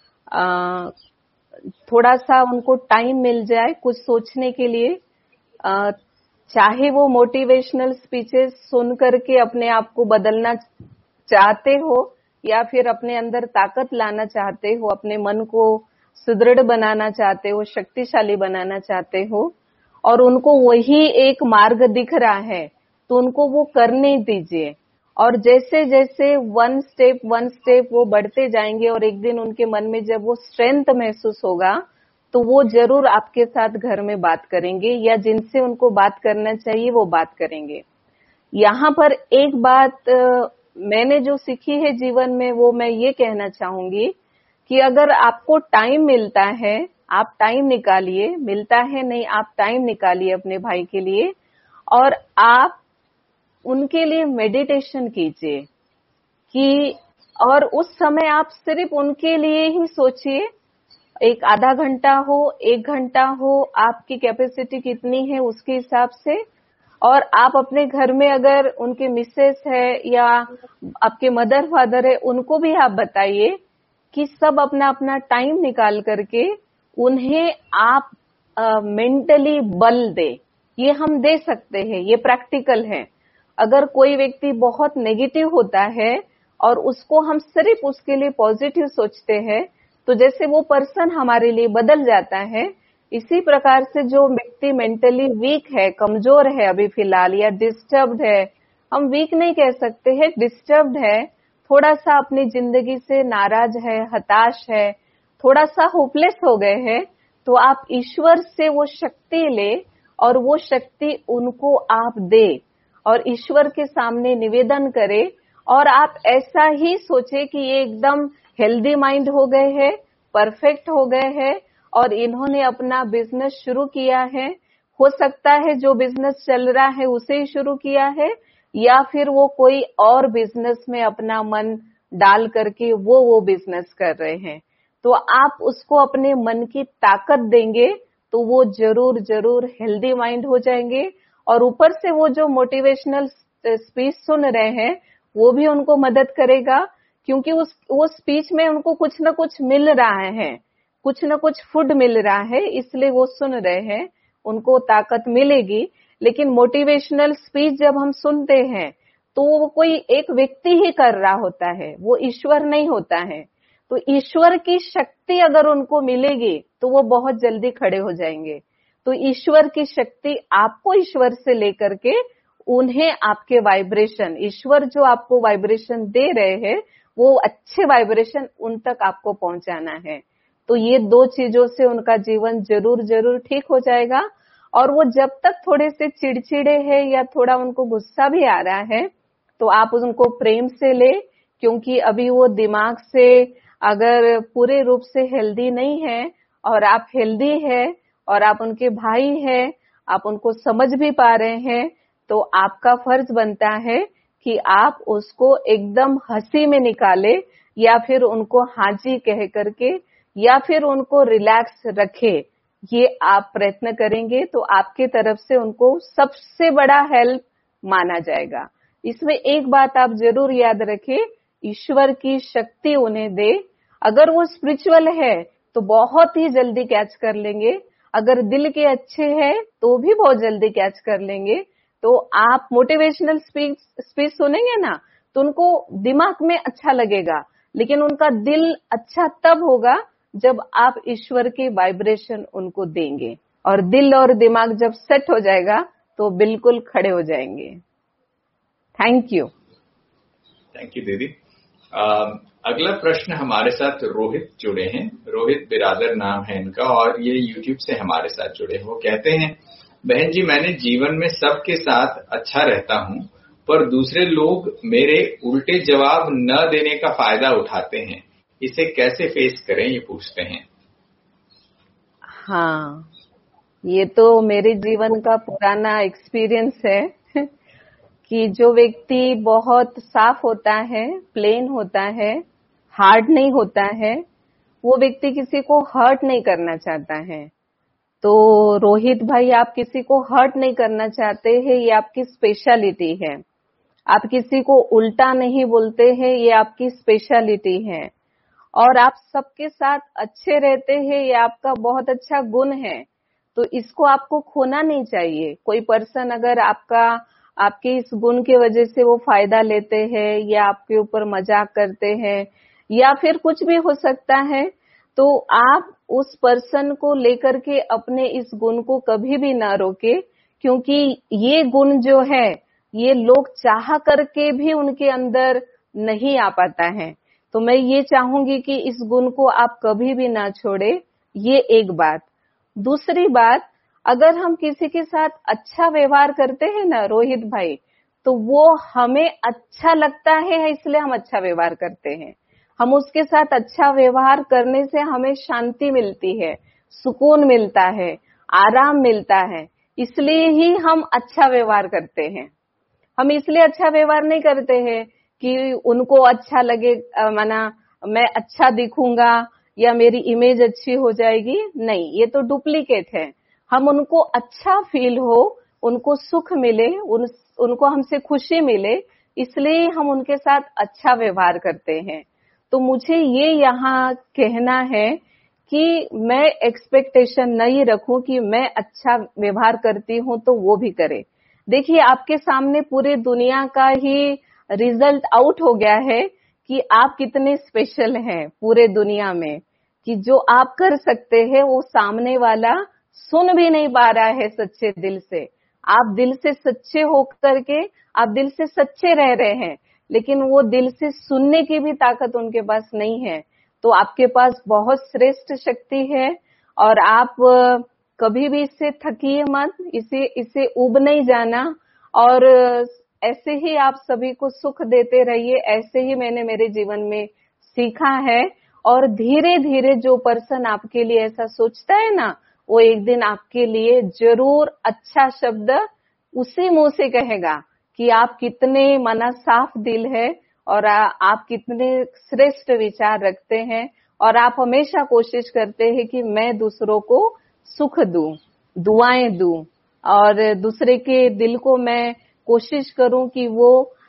आ, थोड़ा सा उनको टाइम मिल जाए कुछ सोचने के लिए। आ, चाहे वो मोटिवेशनल स्पीचेस सुन करके अपने आप को बदलना चाहते हो या फिर अपने अंदर ताकत लाना चाहते हो, अपने मन को सुदृढ़ बनाना चाहते हो, शक्तिशाली बनाना चाहते हो और उनको वही एक मार्ग दिख रहा है तो उनको वो करने दीजिए और जैसे जैसे वन स्टेप वन स्टेप वो बढ़ते जाएंगे और एक दिन उनके मन में जब वो स्ट्रेंथ महसूस होगा तो वो जरूर आपके साथ घर में बात करेंगे या जिनसे उनको बात करना चाहिए वो बात करेंगे। यहाँ पर एक बात मैंने जो सीखी है जीवन में वो मैं ये कहना चाहूंगी कि अगर आपको टाइम मिलता है आप टाइम निकालिए, मिलता है नहीं आप टाइम निकालिए अपने भाई के लिए और आप उनके लिए मेडिटेशन कीजिए कि और उस समय आप सिर्फ उनके लिए ही सोचिए, एक आधा घंटा हो एक घंटा हो आपकी कैपेसिटी कितनी है उसके हिसाब से और आप अपने घर में अगर उनके मिसेस है या आपके मदर फादर है उनको भी आप बताइए कि सब अपना अपना टाइम निकाल करके उन्हें आप मेंटली बल दे। ये हम दे सकते हैं, ये प्रैक्टिकल है। अगर कोई व्यक्ति बहुत नेगेटिव होता है और उसको हम सिर्फ उसके लिए पॉजिटिव सोचते हैं तो जैसे वो पर्सन हमारे लिए बदल जाता है, इसी प्रकार से जो व्यक्ति मेंटली वीक है, कमजोर है अभी फिलहाल या डिस्टर्ब्ड है, हम वीक नहीं कह सकते हैं, डिस्टर्ब्ड है, थोड़ा सा अपनी जिंदगी से नाराज है, हताश है, थोड़ा सा होपलेस हो गए हैं, तो आप ईश्वर से वो शक्ति ले और वो शक्ति उनको आप दे और ईश्वर के सामने निवेदन करे और आप ऐसा ही सोचे कि ये एकदम हेल्दी माइंड हो गए हैं, परफेक्ट हो गए हैं और इन्होंने अपना बिजनेस शुरू किया है। हो सकता है जो बिजनेस चल रहा है उसे ही शुरू किया है या फिर वो कोई और बिजनेस में अपना मन डाल करके वो वो बिजनेस कर रहे हैं, तो आप उसको अपने मन की ताकत देंगे तो वो जरूर जरूर हेल्दी माइंड हो जाएंगे और ऊपर से वो जो मोटिवेशनल स्पीच सुन रहे हैं वो भी उनको मदद करेगा क्योंकि उस वो स्पीच में उनको कुछ न कुछ मिल रहा है, कुछ न कुछ फूड मिल रहा है, इसलिए वो सुन रहे हैं, उनको ताकत मिलेगी। लेकिन मोटिवेशनल स्पीच जब हम सुनते हैं तो वो कोई एक व्यक्ति ही कर रहा होता है, वो ईश्वर नहीं होता है। तो ईश्वर की शक्ति अगर उनको मिलेगी तो वो बहुत जल्दी खड़े हो जाएंगे। तो ईश्वर की शक्ति आपको ईश्वर से लेकर के उन्हें आपके वाइब्रेशन, ईश्वर जो आपको वाइब्रेशन दे रहे हैं वो अच्छे वाइब्रेशन उन तक आपको पहुंचाना है। तो ये दो चीजों से उनका जीवन जरूर जरूर ठीक हो जाएगा। और वो जब तक थोड़े से चिड़चिड़े हैं या थोड़ा उनको गुस्सा भी आ रहा है तो आप उनको प्रेम से ले, क्योंकि अभी वो दिमाग से अगर पूरे रूप से हेल्दी नहीं है और आप हेल्दी है और आप उनके भाई हैं, आप उनको समझ भी पा रहे हैं, तो आपका फर्ज बनता है कि आप उसको एकदम हंसी में निकाले या फिर उनको हाजी कह करके या फिर उनको रिलैक्स रखे। ये आप प्रयत्न करेंगे तो आपके तरफ से उनको सबसे बड़ा हेल्प माना जाएगा। इसमें एक बात आप जरूर याद रखें, ईश्वर की शक्ति उन्हें दे। अगर वो स्पिरिचुअल है तो बहुत ही जल्दी कैच कर लेंगे, अगर दिल के अच्छे हैं तो भी बहुत जल्दी कैच कर लेंगे। तो आप मोटिवेशनल स्पीच स्पीच सुनेंगे ना तो उनको दिमाग में अच्छा लगेगा, लेकिन उनका दिल अच्छा तब होगा जब आप ईश्वर की वाइब्रेशन उनको देंगे। और दिल और दिमाग जब सेट हो जाएगा तो बिल्कुल खड़े हो जाएंगे। Thank you. थैंक यू दीदी। अगला प्रश्न हमारे साथ रोहित जुड़े हैं। रोहित बिरादर नाम है इनका और ये यूट्यूब से हमारे साथ जुड़े हैं। वो कहते हैं, बहन जी मैंने जीवन में सबके साथ अच्छा रहता हूं, पर दूसरे लोग मेरे उल्टे जवाब न देने का फायदा उठाते हैं, इसे कैसे फेस करें, ये पूछते हैं। हाँ, ये तो मेरे जीवन का पुराना एक्सपीरियंस है कि जो व्यक्ति बहुत साफ होता है, प्लेन होता है, हार्ड नहीं होता है, वो व्यक्ति किसी को हर्ट नहीं करना चाहता है। तो रोहित भाई, आप किसी को हर्ट नहीं करना चाहते हैं, ये आपकी स्पेशलिटी है। आप किसी को उल्टा नहीं बोलते हैं, ये आपकी स्पेशलिटी है। और आप सबके साथ अच्छे रहते हैं, ये आपका बहुत अच्छा गुण है। तो इसको आपको खोना नहीं चाहिए। कोई पर्सन अगर आपका आपके इस गुण की वजह से वो फायदा लेते हैं या आपके ऊपर मजाक करते हैं या फिर कुछ भी हो सकता है, तो आप उस पर्सन को लेकर के अपने इस गुण को कभी भी ना रोके, क्योंकि ये गुण जो है ये लोग चाह करके भी उनके अंदर नहीं आ पाता है। तो मैं ये चाहूंगी कि इस गुण को आप कभी भी ना छोड़े। ये एक बात। दूसरी बात, अगर हम किसी के साथ अच्छा व्यवहार करते हैं ना रोहित भाई, तो वो हमें अच्छा लगता है इसलिए हम अच्छा व्यवहार करते हैं। हम उसके साथ अच्छा व्यवहार करने से हमें शांति मिलती है, सुकून मिलता है, आराम मिलता है, इसलिए ही हम अच्छा व्यवहार करते हैं। हम इसलिए अच्छा व्यवहार नहीं करते हैं कि उनको अच्छा लगे, माना मैं अच्छा दिखूंगा या मेरी इमेज अच्छी हो जाएगी। नहीं, ये तो डुप्लीकेट है। हम उनको अच्छा फील हो, उनको सुख मिले, उन, उनको हमसे खुशी मिले, इसलिए हम उनके साथ अच्छा व्यवहार करते हैं। तो मुझे ये यहाँ कहना है कि मैं एक्सपेक्टेशन नहीं रखूं कि मैं अच्छा व्यवहार करती हूं तो वो भी करे। देखिए, आपके सामने पूरे दुनिया का ही रिजल्ट आउट हो गया है कि आप कितने स्पेशल हैं पूरे दुनिया में, कि जो आप कर सकते हैं वो सामने वाला सुन भी नहीं पा रहा है सच्चे दिल से। आप दिल से सच्चे होकर के आप दिल से सच्चे रह रहे हैं, लेकिन वो दिल से सुनने की भी ताकत उनके पास नहीं है। तो आपके पास बहुत श्रेष्ठ शक्ति है और आप कभी भी इससे थकिए मत, इसे इसे ऊब नहीं जाना और ऐसे ही आप सभी को सुख देते रहिए। ऐसे ही मैंने मेरे जीवन में सीखा है और धीरे धीरे जो पर्सन आपके लिए ऐसा सोचता है ना, वो एक दिन आपके लिए जरूर अच्छा शब्द उसी मुंह से कहेगा कि आप कितने मना साफ दिल है और आप कितने श्रेष्ठ विचार रखते हैं और आप हमेशा कोशिश करते हैं कि मैं दूसरों को सुख दूं, दुआएं दूं और दूसरे के दिल को मैं कोशिश करूं कि वो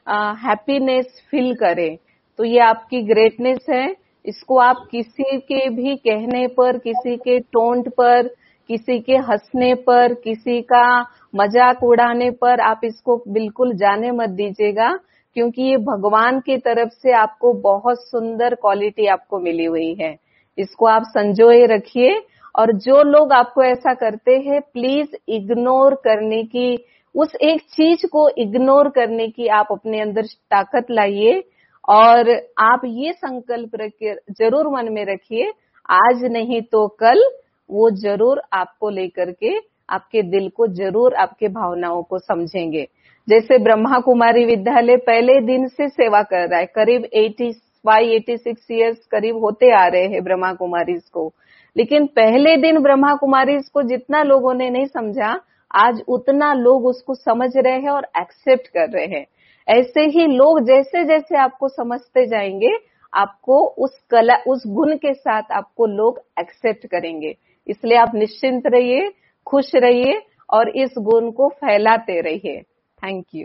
हैप्पीनेस फील करे। तो ये आपकी ग्रेटनेस है। इसको आप किसी के भी कहने पर, किसी के टोंट पर, किसी के हंसने पर, किसी का मजाक उड़ाने पर आप इसको बिल्कुल जाने मत दीजिएगा, क्योंकि ये भगवान की तरफ से आपको बहुत सुंदर क्वालिटी आपको मिली हुई है। इसको आप संजोए रखिए, और जो लोग आपको ऐसा करते हैं प्लीज इग्नोर करने की, उस एक चीज को इग्नोर करने की आप अपने अंदर ताकत लाइए, और आप ये संकल्प रखिए, जरूर मन में रखिए, आज नहीं तो कल वो जरूर आपको लेकर के आपके दिल को जरूर आपके भावनाओं को समझेंगे। जैसे ब्रह्मा कुमारी विद्यालय पहले दिन से सेवा कर रहा है, करीब पचासी छियासी इयर्स करीब होते आ रहे हैं ब्रह्मा कुमारी को, लेकिन पहले दिन ब्रह्मा कुमारी को जितना लोगों ने नहीं समझा, आज उतना लोग उसको समझ रहे हैं और एक्सेप्ट कर रहे हैं। ऐसे ही लोग जैसे जैसे आपको समझते जाएंगे, आपको उस कला, उस गुण के साथ आपको लोग एक्सेप्ट करेंगे। इसलिए आप निश्चिंत रहिए, खुश रहिए और इस गुण को फैलाते रहिए। थैंक यू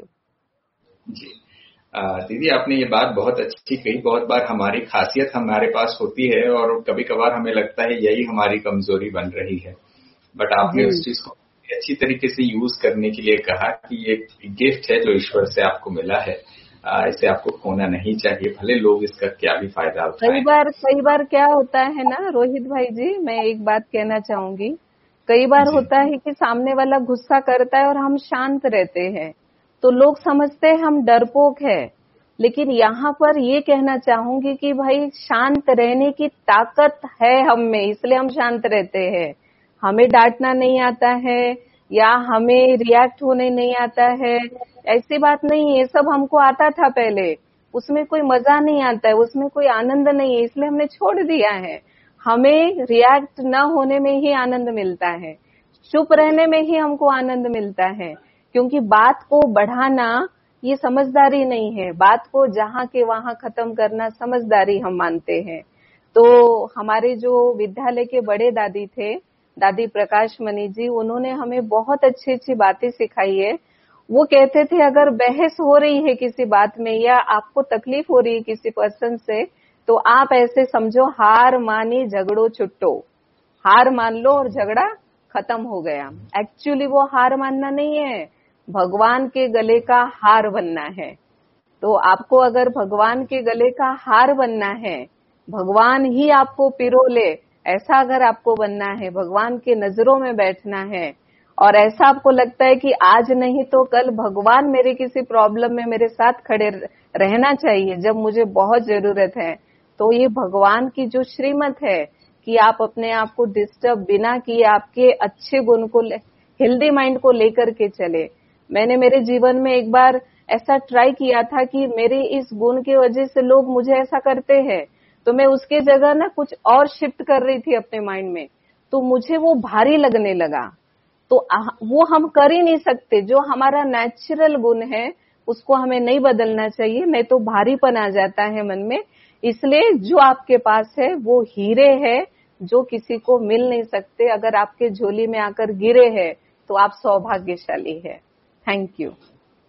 जी। दीदी, आपने ये बात बहुत अच्छी कही। बहुत बार हमारी खासियत हमारे पास होती है और कभी कभार हमें लगता है यही हमारी कमजोरी बन रही है, बट आपने उस चीज को अच्छी तरीके से यूज करने के लिए कहा कि ये गिफ्ट है जो ईश्वर से आपको मिला है, इसे आपको खोना नहीं चाहिए, भले लोग इसका क्या भी फायदा उठाएं। कई बार कई बार क्या होता है ना रोहित भाई जी, मैं एक बात कहना चाहूंगी, कई बार होता है कि सामने वाला गुस्सा करता है और हम शांत रहते हैं, तो लोग समझते हैं हम डरपोक है। लेकिन यहाँ पर ये कहना चाहूंगी कि भाई शांत रहने की ताकत है हम में, इसलिए हम शांत रहते हैं। हमें डांटना नहीं आता है या हमें रिएक्ट होने नहीं आता है, ऐसी बात नहीं है। सब हमको आता था पहले, उसमें कोई मजा नहीं आता है, उसमें कोई आनंद नहीं है, इसलिए हमने छोड़ दिया है। हमें रिएक्ट न होने में ही आनंद मिलता है, चुप रहने में ही हमको आनंद मिलता है, क्योंकि बात को बढ़ाना ये समझदारी नहीं है, बात को जहां के वहां खत्म करना समझदारी हम मानते हैं। तो हमारे जो विद्यालय के बड़े दादी थे, दादी प्रकाश मणि जी, उन्होंने हमें बहुत अच्छी अच्छी बातें सिखाई है। वो कहते थे अगर बहस हो रही है किसी बात में या आपको तकलीफ हो रही है किसी पर्सन से, तो आप ऐसे समझो हार मानी झगड़ो छुट्टो, हार मान लो और झगड़ा खत्म हो गया। एक्चुअली वो हार मानना नहीं है, भगवान के गले का हार बनना है। तो आपको अगर भगवान के गले का हार बनना है, भगवान ही आपको पिरो ले, ऐसा अगर आपको बनना है, भगवान के नजरों में बैठना है, और ऐसा आपको लगता है कि आज नहीं तो कल भगवान मेरे किसी प्रॉब्लम में मेरे साथ खड़े रहना चाहिए जब मुझे बहुत जरूरत है, तो ये भगवान की जो श्रीमत है कि आप अपने आप को डिस्टर्ब बिना किए आपके अच्छे गुण को, हेल्दी माइंड को लेकर के चले। मैंने मेरे जीवन में एक बार ऐसा ट्राई किया था कि मेरे इस गुण की वजह से लोग मुझे ऐसा करते हैं, तो मैं उसके जगह ना कुछ और शिफ्ट कर रही थी अपने माइंड में, तो मुझे वो भारी लगने लगा। तो वो हम कर ही नहीं सकते, जो हमारा नेचुरल गुण है उसको हमें नहीं बदलना चाहिए, नहीं तो भारीपन आ जाता है मन में। इसलिए जो आपके पास है वो हीरे है जो किसी को मिल नहीं सकते, अगर आपके झोली में आकर गिरे हैं तो आप सौभाग्यशाली है। थैंक यू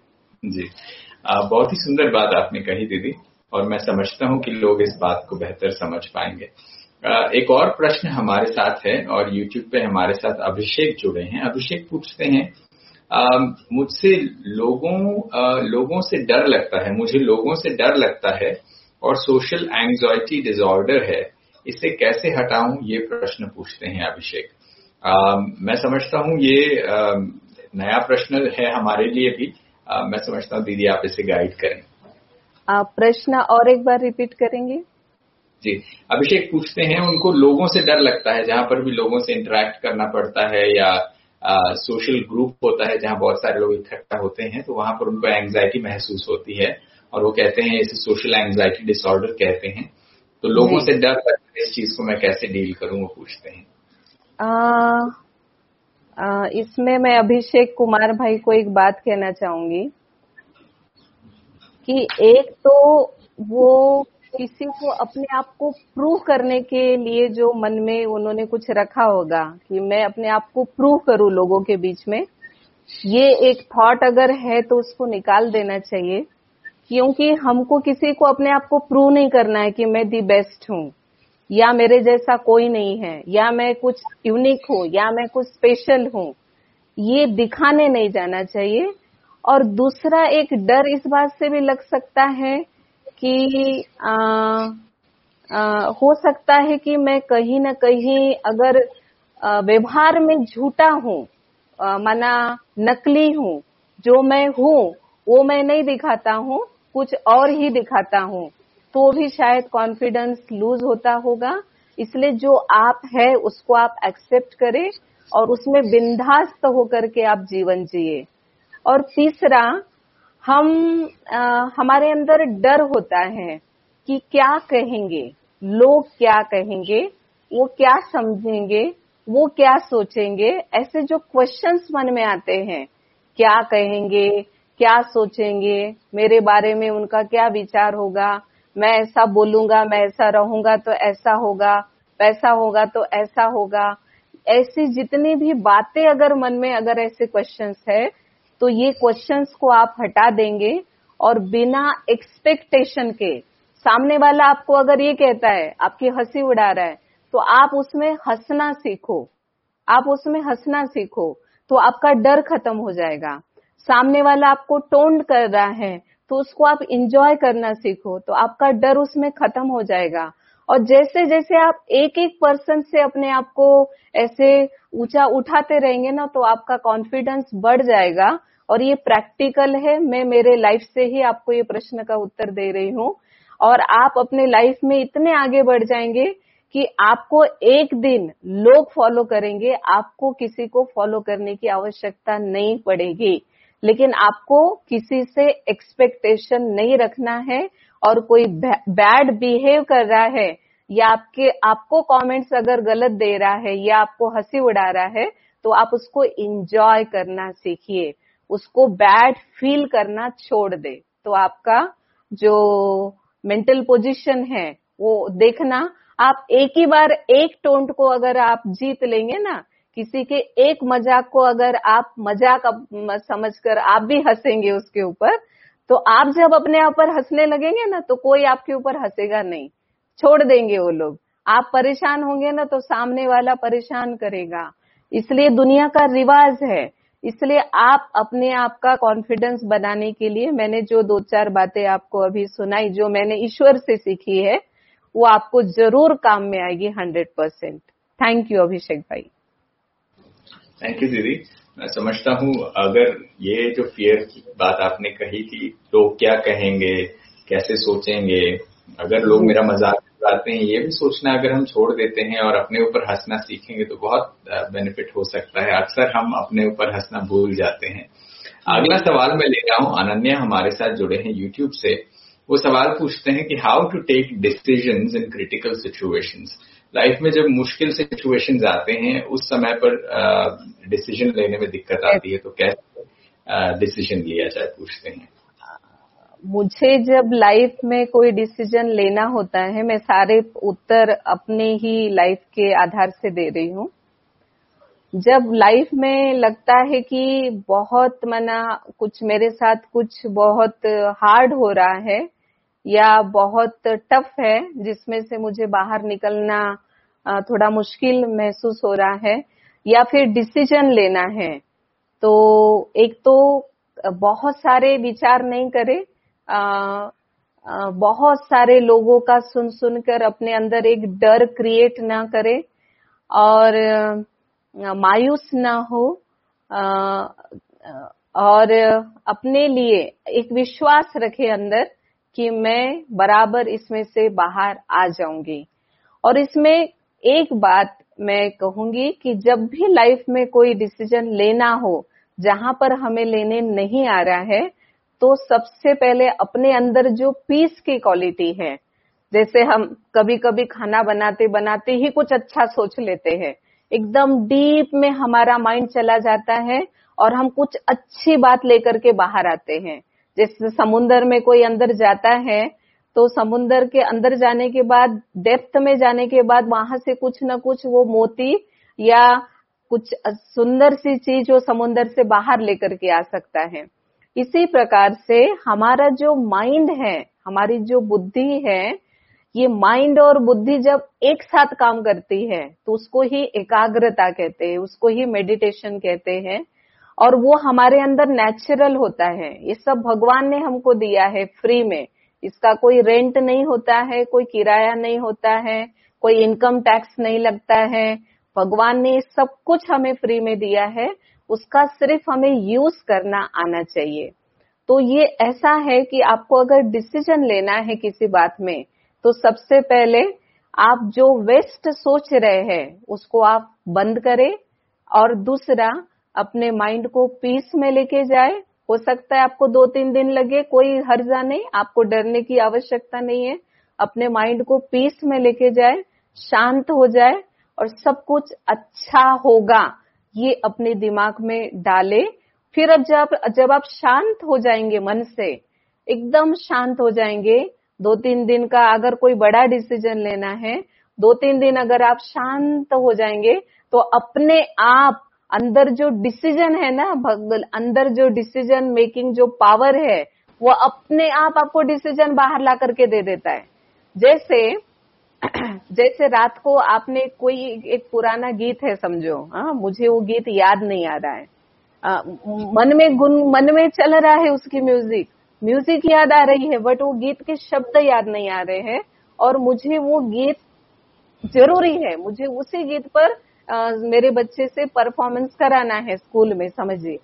जी। आ, बहुत ही सुंदर बात आपने कही दीदी, और मैं समझता हूं कि लोग इस बात को बेहतर समझ पाएंगे। आ, एक और प्रश्न हमारे साथ है और यूट्यूब पे हमारे साथ अभिषेक जुड़े हैं। अभिषेक पूछते हैं, मुझसे लोगों आ, लोगों से डर लगता है, मुझे लोगों से डर लगता है और सोशल एंग्जाइटी डिसऑर्डर है, इसे कैसे हटाऊं, ये प्रश्न पूछते हैं अभिषेक। आ, मैं समझता हूं ये आ, नया प्रश्न है हमारे लिए भी। आ, मैं समझता हूं दीदी आप इसे गाइड करें। आप प्रश्न और एक बार रिपीट करेंगे? जी, अभिषेक पूछते हैं उनको लोगों से डर लगता है, जहां पर भी लोगों से इंटरेक्ट करना पड़ता है या सोशल ग्रुप होता है जहां बहुत सारे लोग इकट्ठा होते हैं, तो वहां पर उनको एंग्जाइटी महसूस होती है और वो कहते हैं इसे सोशल एंग्जाइटी डिसऑर्डर कहते हैं। तो लोगों से डर लगता है, इस चीज को मैं कैसे डील करूं, वो पूछते हैं। आ, आ, इसमें मैं अभिषेक कुमार भाई को एक बात कहना चाहूंगी कि एक तो वो किसी को अपने आप को प्रूव करने के लिए जो मन में उन्होंने कुछ रखा होगा कि मैं अपने आप को प्रूव करूं लोगों के बीच में, ये एक थॉट अगर है तो उसको निकाल देना चाहिए, क्योंकि हमको किसी को अपने आप को प्रूव नहीं करना है कि मैं दी बेस्ट हूं या मेरे जैसा कोई नहीं है या मैं कुछ यूनिक हूं या मैं कुछ स्पेशल हूं, ये दिखाने नहीं जाना चाहिए। और दूसरा एक डर इस बात से भी लग सकता है कि आ, आ, हो सकता है कि मैं कहीं न कहीं अगर व्यवहार में झूठा हूँ, माना नकली हूँ, जो मैं हूँ वो मैं नहीं दिखाता हूँ, कुछ और ही दिखाता हूँ, तो भी शायद कॉन्फिडेंस लूज होता होगा। इसलिए जो आप है उसको आप एक्सेप्ट करें और उसमें बिंदास्त होकर के आप जीवन जिए। और तीसरा, हम आ, हमारे अंदर डर होता है कि क्या कहेंगे लोग, क्या कहेंगे, वो क्या समझेंगे, वो क्या सोचेंगे। ऐसे जो क्वेश्चंस मन में आते हैं, क्या कहेंगे, क्या सोचेंगे, मेरे बारे में उनका क्या विचार होगा, मैं ऐसा बोलूंगा, मैं ऐसा रहूंगा तो ऐसा होगा, वैसा होगा तो ऐसा होगा। ऐसी जितनी भी बातें अगर मन में अगर ऐसे क्वेश्चंस है, तो ये क्वेश्चंस को आप हटा देंगे और बिना एक्सपेक्टेशन के, सामने वाला आपको अगर ये कहता है, आपकी हंसी उड़ा रहा है, तो आप उसमें हंसना सीखो, आप उसमें हंसना सीखो, तो आपका डर खत्म हो जाएगा। सामने वाला आपको टोंट कर रहा है तो उसको आप इंजॉय करना सीखो, तो आपका डर उसमें खत्म हो जाएगा। और जैसे जैसे आप एक एक पर्सन से अपने आप को ऐसे ऊंचा उठाते रहेंगे ना, तो आपका कॉन्फिडेंस बढ़ जाएगा। और ये प्रैक्टिकल है, मैं मेरे लाइफ से ही आपको ये प्रश्न का उत्तर दे रही हूँ। और आप अपने लाइफ में इतने आगे बढ़ जाएंगे कि आपको एक दिन लोग फॉलो करेंगे, आपको किसी को फॉलो करने की आवश्यकता नहीं पड़ेगी। लेकिन आपको किसी से एक्सपेक्टेशन नहीं रखना है, और कोई बैड बिहेव कर रहा है या आपके आपको कमेंट्स अगर गलत दे रहा है या आपको हंसी उड़ा रहा है, तो आप उसको एंजॉय करना सीखिए, उसको बैड फील करना छोड़ दे। तो आपका जो मेंटल पोजीशन है वो देखना, आप एक ही बार एक टोंट को अगर आप जीत लेंगे ना, किसी के एक मजाक को अगर आप मजाक समझकर आप भी हंसेंगे उसके ऊपर, तो आप जब अपने आप पर हंसने लगेंगे ना, तो कोई आपके ऊपर हंसेगा नहीं, छोड़ देंगे वो लोग। आप परेशान होंगे ना, तो सामने वाला परेशान करेगा। इसलिए दुनिया का रिवाज है। इसलिए आप अपने आप का कॉन्फिडेंस बनाने के लिए मैंने जो दो चार बातें आपको अभी सुनाई, जो मैंने ईश्वर से सीखी है, वो आपको जरूर काम में आएगी hundred percent. Thank you Abhishek भाई। थैंक यू दीदी। मैं समझता हूँ अगर ये जो फियर की बात आपने कही कि लोग क्या कहेंगे, कैसे सोचेंगे, अगर लोग मेरा मजाक उड़ाते हैं, ये भी सोचना अगर हम छोड़ देते हैं और अपने ऊपर हंसना सीखेंगे तो बहुत बेनिफिट हो सकता है। अक्सर हम अपने ऊपर हंसना भूल जाते हैं। अगला सवाल मैं ले रहा हूँ, अनन्या हमारे साथ जुड़े हैं यूट्यूब से। वो सवाल पूछते हैं कि how to take decisions in critical situations. Life में जब मुश्किल सिचुएशंस आते हैं, उस समय पर डिसीजन लेने में दिक्कत आती है, तो कैसे डिसीजन लिया जाए, पूछते हैं। मुझे जब लाइफ में कोई डिसीजन लेना होता है, मैं सारे उत्तर अपने ही लाइफ के आधार से दे रही हूँ। जब लाइफ में लगता है कि बहुत मना कुछ मेरे साथ कुछ बहुत हार्ड हो रहा है या बहुत टफ है, जिसमें से मुझे बाहर निकलना थोड़ा मुश्किल महसूस हो रहा है, या फिर डिसीजन लेना है, तो एक तो बहुत सारे विचार नहीं करें, बहुत सारे लोगों का सुन सुनकर अपने अंदर एक डर क्रिएट ना करें, और मायूस ना हो, और अपने लिए एक विश्वास रखे अंदर कि मैं बराबर इसमें से बाहर आ जाऊंगी। और इसमें एक बात मैं कहूंगी कि जब भी लाइफ में कोई डिसीजन लेना हो जहां पर हमें लेने नहीं आ रहा है, तो सबसे पहले अपने अंदर जो पीस की क्वालिटी है, जैसे हम कभी कभी खाना बनाते बनाते ही कुछ अच्छा सोच लेते हैं, एकदम डीप में हमारा माइंड चला जाता है और हम कुछ अच्छी बात लेकर के बाहर आते हैं। जैसे समुंदर में कोई अंदर जाता है, तो समुंदर के अंदर जाने के बाद, डेप्थ में जाने के बाद, वहां से कुछ न कुछ वो मोती या कुछ सुंदर सी चीज वो समुंदर से बाहर लेकर के आ सकता है। इसी प्रकार से हमारा जो माइंड है, हमारी जो बुद्धि है, ये माइंड और बुद्धि जब एक साथ काम करती है तो उसको ही एकाग्रता कहते हैं, उसको ही मेडिटेशन कहते हैं। और वो हमारे अंदर नेचुरल होता है। ये सब भगवान ने हमको दिया है फ्री में, इसका कोई रेंट नहीं होता है, कोई किराया नहीं होता है, कोई इनकम टैक्स नहीं लगता है। भगवान ने सब कुछ हमें फ्री में दिया है, उसका सिर्फ हमें यूज करना आना चाहिए। तो ये ऐसा है कि आपको अगर डिसीजन लेना है किसी बात में, तो सबसे पहले आप जो वेस्ट सोच रहे हैं उसको आप बंद करें, और दूसरा अपने माइंड को पीस में लेके जाए। हो सकता है आपको दो तीन दिन लगे, कोई हर्जा नहीं, आपको डरने की आवश्यकता नहीं है। अपने माइंड को पीस में लेके जाए, शांत हो जाए और सब कुछ अच्छा होगा ये अपने दिमाग में डाले। फिर अब जब जब आप शांत हो जाएंगे, मन से एकदम शांत हो जाएंगे, दो तीन दिन का अगर कोई बड़ा डिसीजन लेना है, दो तीन दिन अगर आप शांत हो जाएंगे तो अपने आप अंदर जो डिसीजन है ना, अंदर जो डिसीजन मेकिंग जो पावर है, वो अपने आप आपको डिसीजन बाहर ला करके दे देता है। जैसे जैसे रात को आपने कोई एक पुराना गीत है समझो, हाँ मुझे वो गीत याद नहीं आ रहा है, आ, मन में गुन मन में चल रहा है उसकी म्यूजिक म्यूजिक याद आ रही है, बट वो गीत के शब्द याद नहीं आ रहे हैं, और मुझे वो गीत जरूरी है, मुझे उसी गीत पर आ, मेरे बच्चे से परफॉर्मेंस कराना है स्कूल में, समझिए।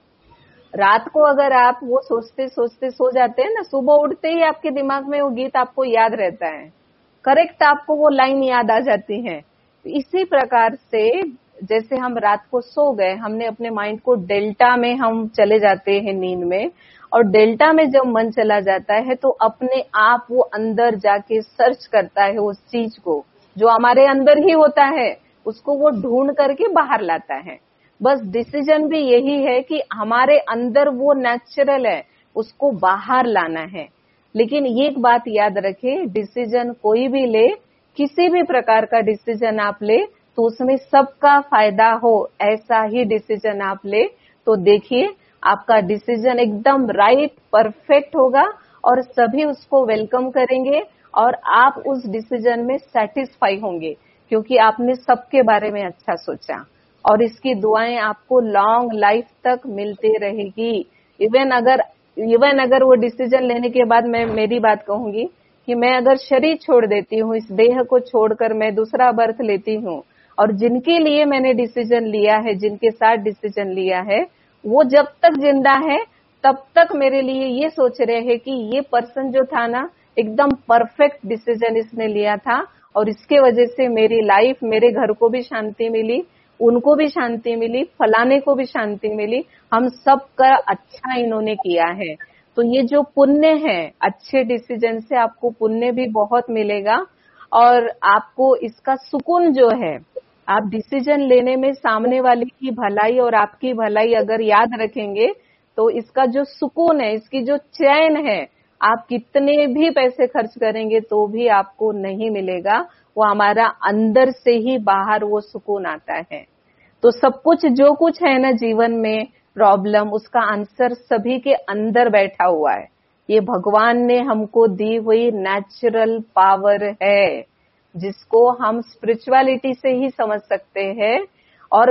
रात को अगर आप वो सोचते सोचते सो जाते हैं ना, सुबह उठते ही आपके दिमाग में वो गीत आपको याद रहता है, करेक्ट आपको वो लाइन याद आ जाती है। इसी प्रकार से जैसे हम रात को सो गए, हमने अपने माइंड को डेल्टा में हम चले जाते हैं नींद में, और डेल्टा में जब मन चला जाता है तो अपने आप वो अंदर जाके सर्च करता है उस चीज को जो हमारे अंदर ही होता है, उसको वो ढूंढ करके बाहर लाता है। बस डिसीजन भी यही है कि हमारे अंदर वो नेचुरल है, उसको बाहर लाना है। लेकिन ये एक बात याद रखें, डिसीजन कोई भी ले, किसी भी प्रकार का डिसीजन आप ले तो उसमें सबका फायदा हो, ऐसा ही डिसीजन आप ले तो देखिए आपका डिसीजन एकदम राइट परफेक्ट होगा और सभी उसको वेलकम करेंगे और आप उस डिसीजन में सेटिस्फाई होंगे, क्योंकि आपने सबके बारे में अच्छा सोचा, और इसकी दुआएं आपको लॉन्ग लाइफ तक मिलती रहेगी। इवन अगर इवन अगर वो डिसीजन लेने के बाद मैं मेरी बात कहूंगी कि मैं अगर शरीर छोड़ देती हूँ, इस देह को छोड़कर मैं दूसरा बर्थ लेती हूँ, और जिनके लिए मैंने डिसीजन लिया है, जिनके साथ डिसीजन लिया है, वो जब तक जिंदा है तब तक मेरे लिए ये सोच रहे हैं कि ये पर्सन जो था ना, एकदम परफेक्ट डिसीजन इसने लिया था, और इसके वजह से मेरी लाइफ, मेरे घर को भी शांति मिली, उनको भी शांति मिली, फलाने को भी शांति मिली, हम सब का अच्छा इन्होंने किया है। तो ये जो पुण्य है, अच्छे डिसीजन से आपको पुण्य भी बहुत मिलेगा, और आपको इसका सुकून जो है, आप डिसीजन लेने में सामने वाले की भलाई और आपकी भलाई अगर याद रखेंगे तो इसका जो सुकून है, इसकी जो चैन है, आप कितने भी पैसे खर्च करेंगे तो भी आपको नहीं मिलेगा, वो हमारा अंदर से ही बाहर वो सुकून आता है। तो सब कुछ जो कुछ है ना जीवन में प्रॉब्लम, उसका आंसर सभी के अंदर बैठा हुआ है। ये भगवान ने हमको दी हुई नेचुरल पावर है, जिसको हम स्पिरिचुअलिटी से ही समझ सकते हैं। और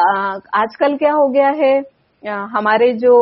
आजकल क्या हो गया है, हमारे जो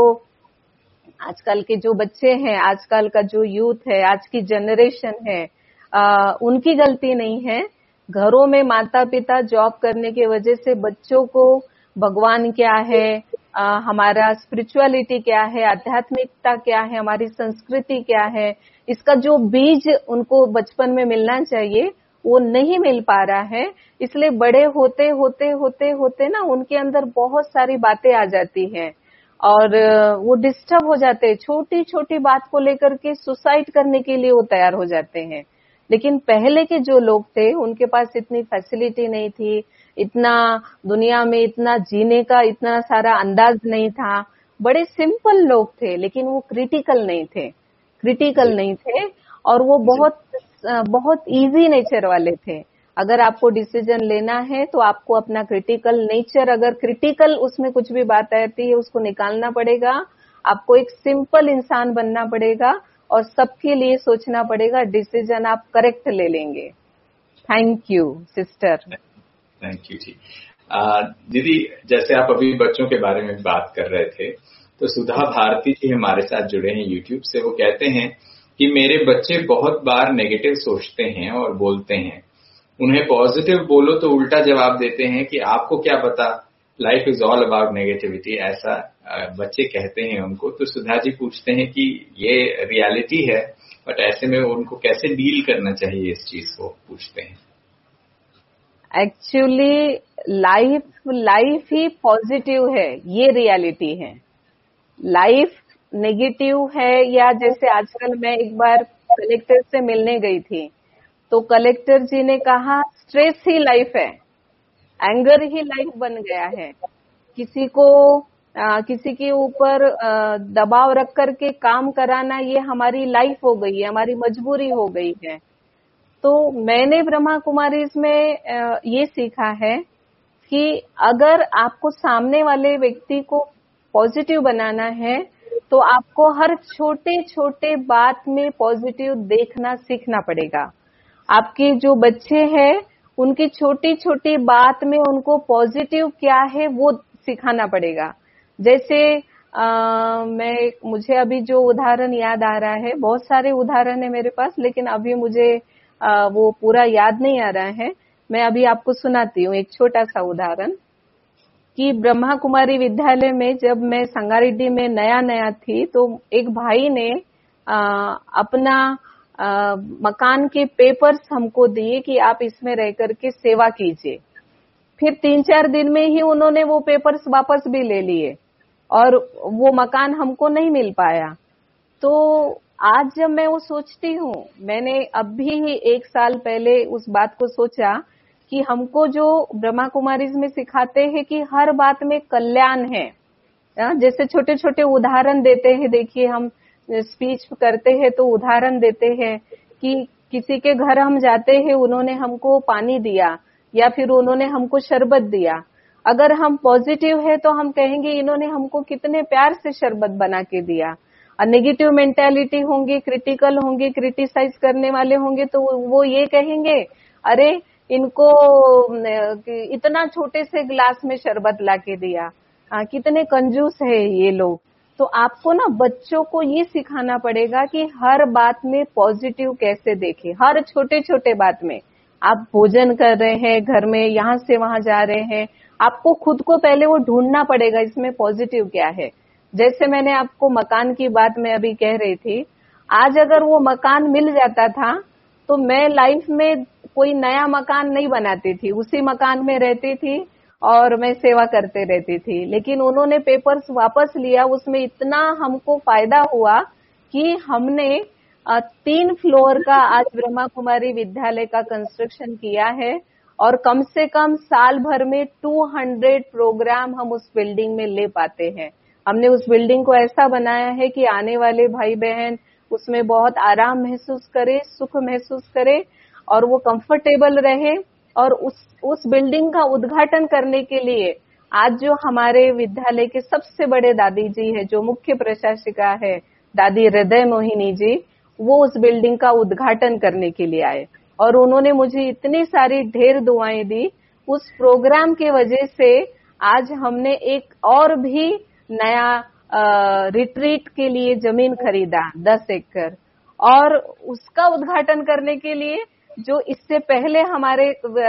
आजकल के जो बच्चे हैं, आजकल का जो यूथ है, आज की जनरेशन है, आ, उनकी गलती नहीं है। घरों में माता पिता जॉब करने की वजह से बच्चों को भगवान क्या है, आ, हमारा स्पिरिचुअलिटी क्या है, आध्यात्मिकता क्या है, हमारी संस्कृति क्या है, इसका जो बीज उनको बचपन में मिलना चाहिए वो नहीं मिल पा रहा है। इसलिए बड़े होते होते होते होते ना उनके अंदर बहुत सारी बातें आ जाती हैं और वो डिस्टर्ब हो जाते हैं, छोटी छोटी बात को लेकर के सुसाइड करने के लिए वो तैयार हो जाते हैं। लेकिन पहले के जो लोग थे उनके पास इतनी फैसिलिटी नहीं थी, इतना दुनिया में इतना जीने का इतना सारा अंदाज नहीं था, बड़े सिंपल लोग थे, लेकिन वो क्रिटिकल नहीं थे क्रिटिकल नहीं थे और वो बहुत बहुत इजी नेचर वाले थे। अगर आपको डिसीजन लेना है तो आपको अपना क्रिटिकल नेचर, अगर क्रिटिकल उसमें कुछ भी बात आती है उसको निकालना पड़ेगा, आपको एक सिंपल इंसान बनना पड़ेगा और सबके लिए सोचना पड़ेगा, डिसीजन आप करेक्ट ले लेंगे। Thank you sister. Thank you जी। दीदी, जैसे आप अभी बच्चों के बारे में बात कर रहे थे, तो सुधा भारती जी हमारे साथ जुड़े हैं यूट्यूब से। वो कहते हैं कि मेरे बच्चे बहुत बार नेगेटिव सोचते हैं और बोलते हैं, उन्हें पॉजिटिव बोलो तो उल्टा जवाब देते हैं कि आपको क्या पता, life is all about negativity, ऐसा बच्चे कहते हैं उनको। तो सुधा जी पूछते हैं कि ये रियलिटी है, बट ऐसे में उनको कैसे डील करना चाहिए इस चीज को, पूछते हैं। एक्चुअली लाइफ लाइफ ही पॉजिटिव है, ये रियलिटी है। लाइफ नेगेटिव है, या जैसे आजकल मैं एक बार कलेक्टर से मिलने गई थी, तो कलेक्टर जी ने कहा स्ट्रेस ही लाइफ है, एंगर ही लाइफ बन गया है। किसी को आ, किसी के ऊपर दबाव रख करके काम कराना ये हमारी लाइफ हो गई है, हमारी मजबूरी हो गई है। तो मैंने ब्रह्मा कुमारी में ये सीखा है कि अगर आपको सामने वाले व्यक्ति को पॉजिटिव बनाना है तो आपको हर छोटे छोटे बात में पॉजिटिव देखना सीखना पड़ेगा। आपके जो बच्चे हैं उनकी छोटी छोटी बात में उनको पॉजिटिव क्या है वो सिखाना पड़ेगा। जैसे आ, मैं मुझे अभी जो उदाहरण याद आ रहा है, बहुत सारे उदाहरण है मेरे पास, लेकिन अभी मुझे आ, वो पूरा याद नहीं आ रहा है। मैं अभी आपको सुनाती हूँ एक छोटा सा उदाहरण कि ब्रह्मा कुमारी विद्यालय में जब मैं संगारेड्डी में नया नया थी, तो एक भाई ने आ, अपना आ, मकान के पेपर्स हमको दिए कि आप इसमें रह करके सेवा कीजिए। फिर तीन चार दिन में ही उन्होंने वो पेपर्स वापस भी ले लिए और वो मकान हमको नहीं मिल पाया। तो आज जब मैं वो सोचती हूँ, मैंने अभी ही एक साल पहले उस बात को सोचा कि हमको जो ब्रह्मा कुमारीज में सिखाते हैं कि हर बात में कल्याण है। जैसे छोटे छोटे उदाहरण देते हैं, देखिए हम स्पीच करते हैं तो उदाहरण देते हैं कि किसी के घर हम जाते हैं, उन्होंने हमको पानी दिया या फिर उन्होंने हमको शरबत दिया। अगर हम पॉजिटिव है तो हम कहेंगे इन्होंने हमको कितने प्यार से शरबत बना के दिया। और नेगेटिव मेंटालिटी होंगे, क्रिटिकल होंगे, क्रिटिसाइज करने वाले होंगे, तो वो ये कहेंगे अरे इनको इतना छोटे से ग्लास में शरबत ला के दिया, आ, कितने कंजूस है ये लोग। तो आपको ना बच्चों को ये सिखाना पड़ेगा कि हर बात में पॉजिटिव कैसे देखें। हर छोटे छोटे बात में, आप भोजन कर रहे हैं घर में, यहाँ से वहां जा रहे हैं, आपको खुद को पहले वो ढूंढना पड़ेगा इसमें पॉजिटिव क्या है। जैसे मैंने आपको मकान की बात में अभी कह रही थी, आज अगर वो मकान मिल जाता था तो मैं लाइफ में कोई नया मकान नहीं बनाती थी, उसी मकान में रहती थी और मैं सेवा करते रहती थी। लेकिन उन्होंने पेपर्स वापस लिया, उसमें इतना हमको फायदा हुआ कि हमने तीन फ्लोर का आज ब्रह्मा कुमारी विद्यालय का कंस्ट्रक्शन किया है और कम से कम साल भर में दो सौ प्रोग्राम हम उस बिल्डिंग में ले पाते हैं। हमने उस बिल्डिंग को ऐसा बनाया है कि आने वाले भाई बहन उसमें बहुत आराम महसूस करे, सुख महसूस करे और वो कंफर्टेबल रहे। और उस उस बिल्डिंग का उद्घाटन करने के लिए आज जो हमारे विद्यालय के सबसे बड़े दादी जी है, जो मुख्य प्रशासिका है दादी हृदय मोहिनी जी, वो उस बिल्डिंग का उद्घाटन करने के लिए आए और उन्होंने मुझे इतनी सारी ढेर दुआएं दी। उस प्रोग्राम के वजह से आज हमने एक और भी नया आ, रिट्रीट के लिए जमीन खरीदा दस एकड़, और उसका उद्घाटन करने के लिए जो इससे पहले हमारे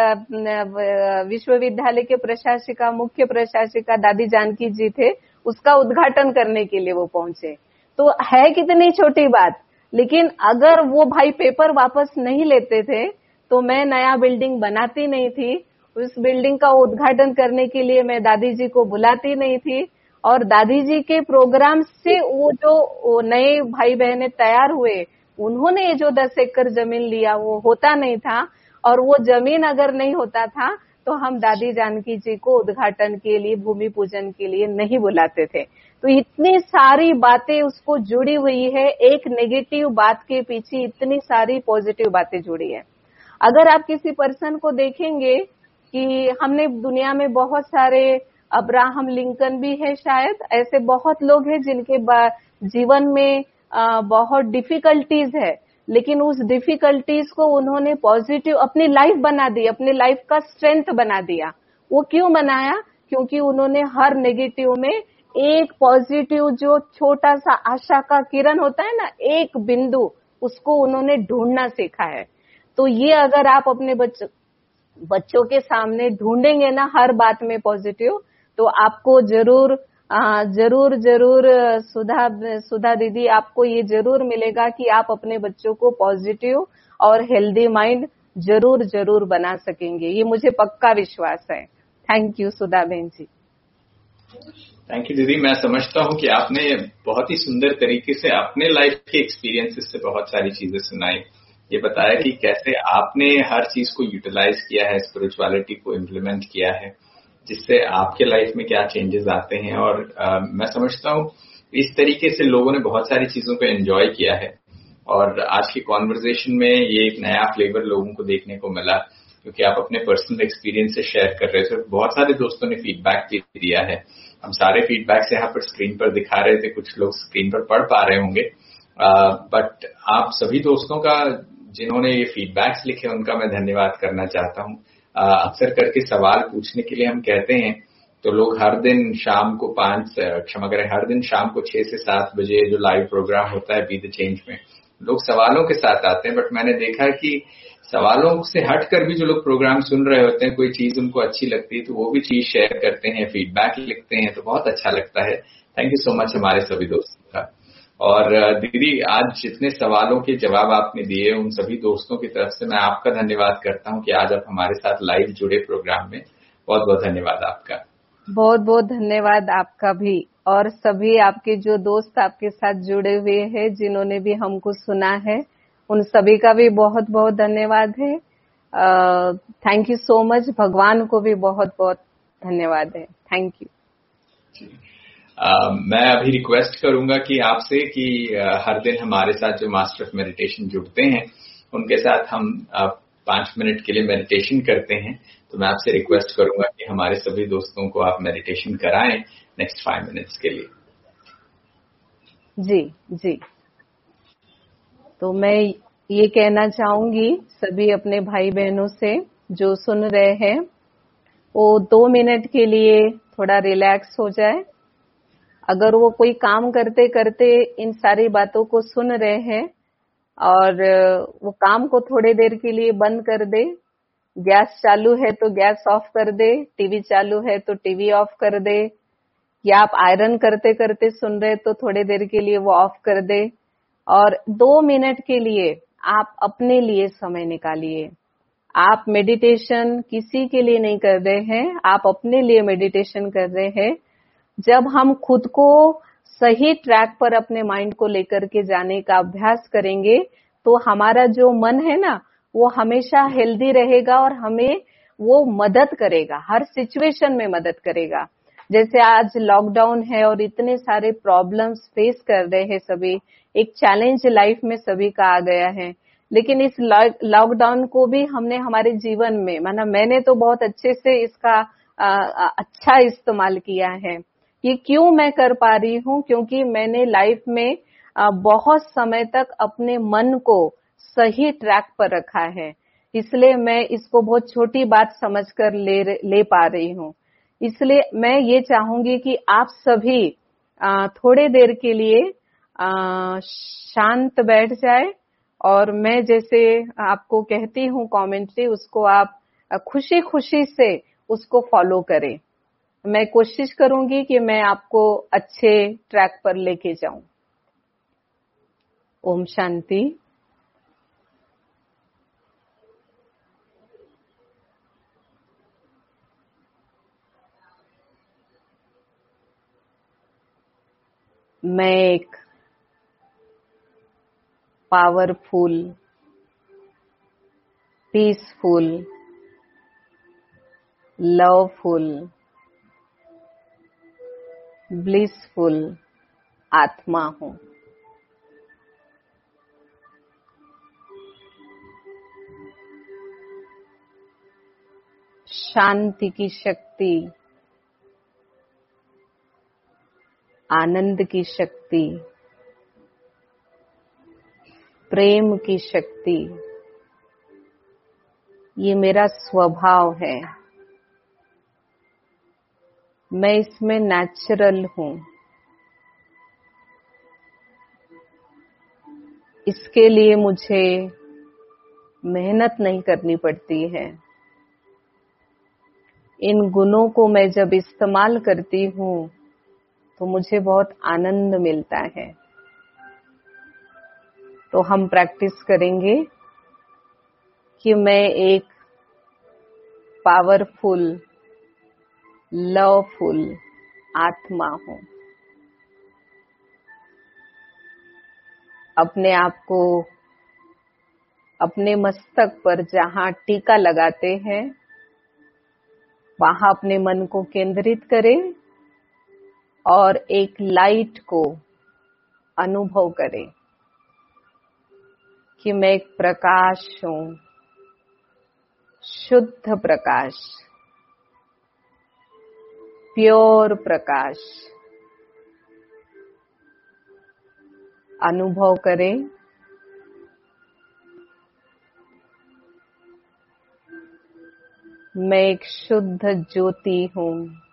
विश्वविद्यालय के प्रशासिका, मुख्य प्रशासिका दादी जानकी जी थे, उसका उद्घाटन करने के लिए वो पहुंचे। तो है कितनी छोटी बात, लेकिन अगर वो भाई पेपर वापस नहीं लेते थे तो मैं नया बिल्डिंग बनाती नहीं थी। उस बिल्डिंग का उद्घाटन करने के लिए मैं दादी जी को बुलाती नहीं थी और दादी जी के प्रोग्राम से वो जो नए भाई बहने तैयार हुए, उन्होंने ये जो दस एकड़ जमीन लिया वो होता नहीं था। और वो जमीन अगर नहीं होता था तो हम दादी जानकी जी को उद्घाटन के लिए, भूमि पूजन के लिए नहीं बुलाते थे। तो इतनी सारी बातें उसको जुड़ी हुई है, एक नेगेटिव बात के पीछे इतनी सारी पॉजिटिव बातें जुड़ी है। अगर आप किसी पर्सन को देखेंगे कि हमने दुनिया में बहुत सारे, अब्राहम लिंकन भी है शायद, ऐसे बहुत लोग हैं जिनके जीवन में बहुत डिफिकल्टीज है, लेकिन उस डिफिकल्टीज को उन्होंने पॉजिटिव अपनी लाइफ बना दी, अपनी लाइफ का स्ट्रेंथ बना दिया। वो क्यों बनाया? क्योंकि उन्होंने हर नेगेटिव में एक पॉजिटिव, जो छोटा सा आशा का किरण होता है ना, एक बिंदु, उसको उन्होंने ढूंढना सीखा है। तो ये अगर आप अपने बच्चों बच्चों के सामने ढूंढेंगे ना हर बात में पॉजिटिव, तो आपको जरूर आ, जरूर जरूर सुधा सुधा दीदी, आपको ये जरूर मिलेगा कि आप अपने बच्चों को पॉजिटिव और हेल्दी माइंड जरूर जरूर बना सकेंगे। ये मुझे पक्का विश्वास है। थैंक यू सुधा बहन जी। थैंक यू दीदी। मैं समझता हूँ कि आपने बहुत ही सुंदर तरीके से अपने लाइफ के एक्सपीरियंसेस से बहुत सारी चीजें सुनाई। ये बताया कि कैसे आपने हर चीज को यूटिलाइज किया है, स्पिरिचुअलिटी को इम्प्लीमेंट किया है, जिससे आपके लाइफ में क्या चेंजेस आते हैं। और आ, मैं समझता हूँ इस तरीके से लोगों ने बहुत सारी चीजों को एंजॉय किया है। और आज की कॉन्वर्जेशन में ये एक नया फ्लेवर लोगों को देखने को मिला, क्योंकि आप अपने पर्सनल एक्सपीरियंस से शेयर कर रहे थे। बहुत सारे दोस्तों ने फीडबैक भी दिया है। हम सारे फीडबैक्स यहाँ पर स्क्रीन पर दिखा रहे थे, कुछ लोग स्क्रीन पर पढ़ पा रहे होंगे, बट आप सभी दोस्तों का जिन्होंने ये फीडबैक्स लिखे उनका मैं धन्यवाद करना चाहता हूँ। अक्सर करके सवाल पूछने के लिए हम कहते हैं तो लोग हर दिन शाम को पांच क्षमा करें हर दिन शाम को छह से सात बजे जो लाइव प्रोग्राम होता है बी द चेंज में, लोग सवालों के साथ आते हैं। बट मैंने देखा कि सवालों से हटकर भी जो लोग प्रोग्राम सुन रहे होते हैं, कोई चीज उनको अच्छी लगती है तो वो भी चीज शेयर करते हैं, फीडबैक लिखते हैं, तो बहुत अच्छा लगता है। थैंक यू सो मच हमारे सभी दोस्तों का। और दीदी, आज जितने सवालों के जवाब आपने दिए उन सभी दोस्तों की तरफ से मैं आपका धन्यवाद करता हूं कि आज आप हमारे साथ लाइव जुड़े प्रोग्राम में। बहुत बहुत धन्यवाद आपका। बहुत बहुत धन्यवाद आपका भी, और सभी आपके जो दोस्त आपके साथ जुड़े हुए हैं, जिन्होंने भी हमको सुना है, उन सभी का भी बहुत बहुत धन्यवाद है। Thank you so much. भगवान को भी बहुत बहुत धन्यवाद है। Thank you. Uh, मैं अभी रिक्वेस्ट करूंगा कि आपसे कि uh, हर दिन हमारे साथ जो मास्टर ऑफ मेडिटेशन जुड़ते हैं उनके साथ हम uh, पांच मिनट के लिए मेडिटेशन करते हैं। तो मैं आपसे रिक्वेस्ट करूंगा कि हमारे सभी दोस्तों को आप मेडिटेशन कराएं नेक्स्ट फाइव मिनट्स के लिए। जी जी। तो मैं ये कहना चाहूंगी सभी अपने भाई बहनों से जो सुन रहे हैं, वो दो मिनट के लिए थोड़ा रिलैक्स हो जाए। अगर वो कोई काम करते करते इन सारी बातों को सुन रहे हैं और वो काम को थोड़ी देर के लिए बंद कर दे, गैस चालू है तो गैस ऑफ कर दे, टीवी चालू है तो टीवी ऑफ कर दे, या आप आयरन करते करते सुन रहे तो थोड़ी देर के लिए वो ऑफ कर दे, और दो मिनट के लिए आप अपने लिए समय निकालिए। आप मेडिटेशन किसी के लिए नहीं कर रहे हैं, आप अपने लिए मेडिटेशन कर रहे हैं। जब हम खुद को सही ट्रैक पर अपने माइंड को लेकर के जाने का अभ्यास करेंगे तो हमारा जो मन है ना, वो हमेशा हेल्दी रहेगा और हमें वो मदद करेगा, हर सिचुएशन में मदद करेगा। जैसे आज लॉकडाउन है और इतने सारे प्रॉब्लम्स फेस कर रहे हैं सभी, एक चैलेंज लाइफ में सभी का आ गया है, लेकिन इस लॉकडाउन को भी हमने हमारे जीवन में, माना मैंने तो बहुत अच्छे से इसका आ, अच्छा इस्तेमाल किया है। ये क्यों मैं कर पा रही हूँ? क्योंकि मैंने लाइफ में बहुत समय तक अपने मन को सही ट्रैक पर रखा है, इसलिए मैं इसको बहुत छोटी बात समझकर ले ले पा रही हूँ। इसलिए मैं ये चाहूंगी कि आप सभी थोड़े देर के लिए शांत बैठ जाए, और मैं जैसे आपको कहती हूँ कमेंट्री, उसको आप खुशी खुशी से उसको फॉलो करें। मैं कोशिश करूंगी कि मैं आपको अच्छे ट्रैक पर लेके जाऊं। ओम शांति। मैं एक पावरफुल, पीसफुल, लवफुल, ब्लिसफुल आत्मा हूं। शांति की शक्ति, आनंद की शक्ति, प्रेम की शक्ति, ये मेरा स्वभाव है। मैं इसमें नेचुरल हूँ। इसके लिए मुझे मेहनत नहीं करनी पड़ती है। इन गुणों को मैं जब इस्तेमाल करती हूँ तो मुझे बहुत आनंद मिलता है। तो हम प्रैक्टिस करेंगे कि मैं एक पावरफुल, लवफुल आत्मा हूँ। अपने आप को अपने मस्तक पर जहाँ टीका लगाते हैं वहाँ अपने मन को केंद्रित करें और एक लाइट को अनुभव करें कि मैं एक प्रकाश हूँ, शुद्ध प्रकाश, प्योर प्रकाश। अनुभव करें मैं एक शुद्ध ज्योति हूँ।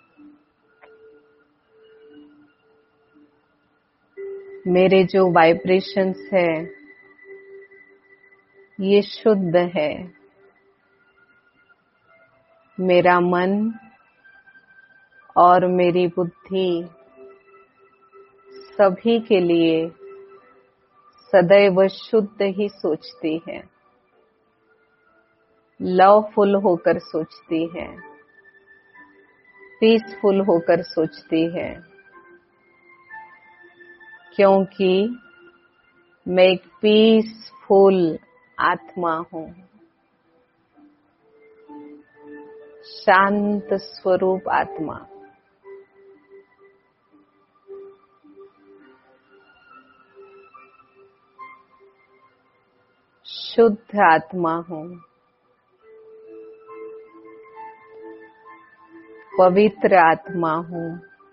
मेरे जो वाइब्रेशंस है ये शुद्ध है। मेरा मन और मेरी बुद्धि सभी के लिए सदैव शुद्ध ही सोचती है, लवफुल होकर सोचती है, पीसफुल होकर सोचती है, क्योंकि मैं एक पीसफुल आत्मा हूँ, शांत स्वरूप आत्मा। शुद्ध आत्मा हूँ, पवित्र आत्मा हूँ।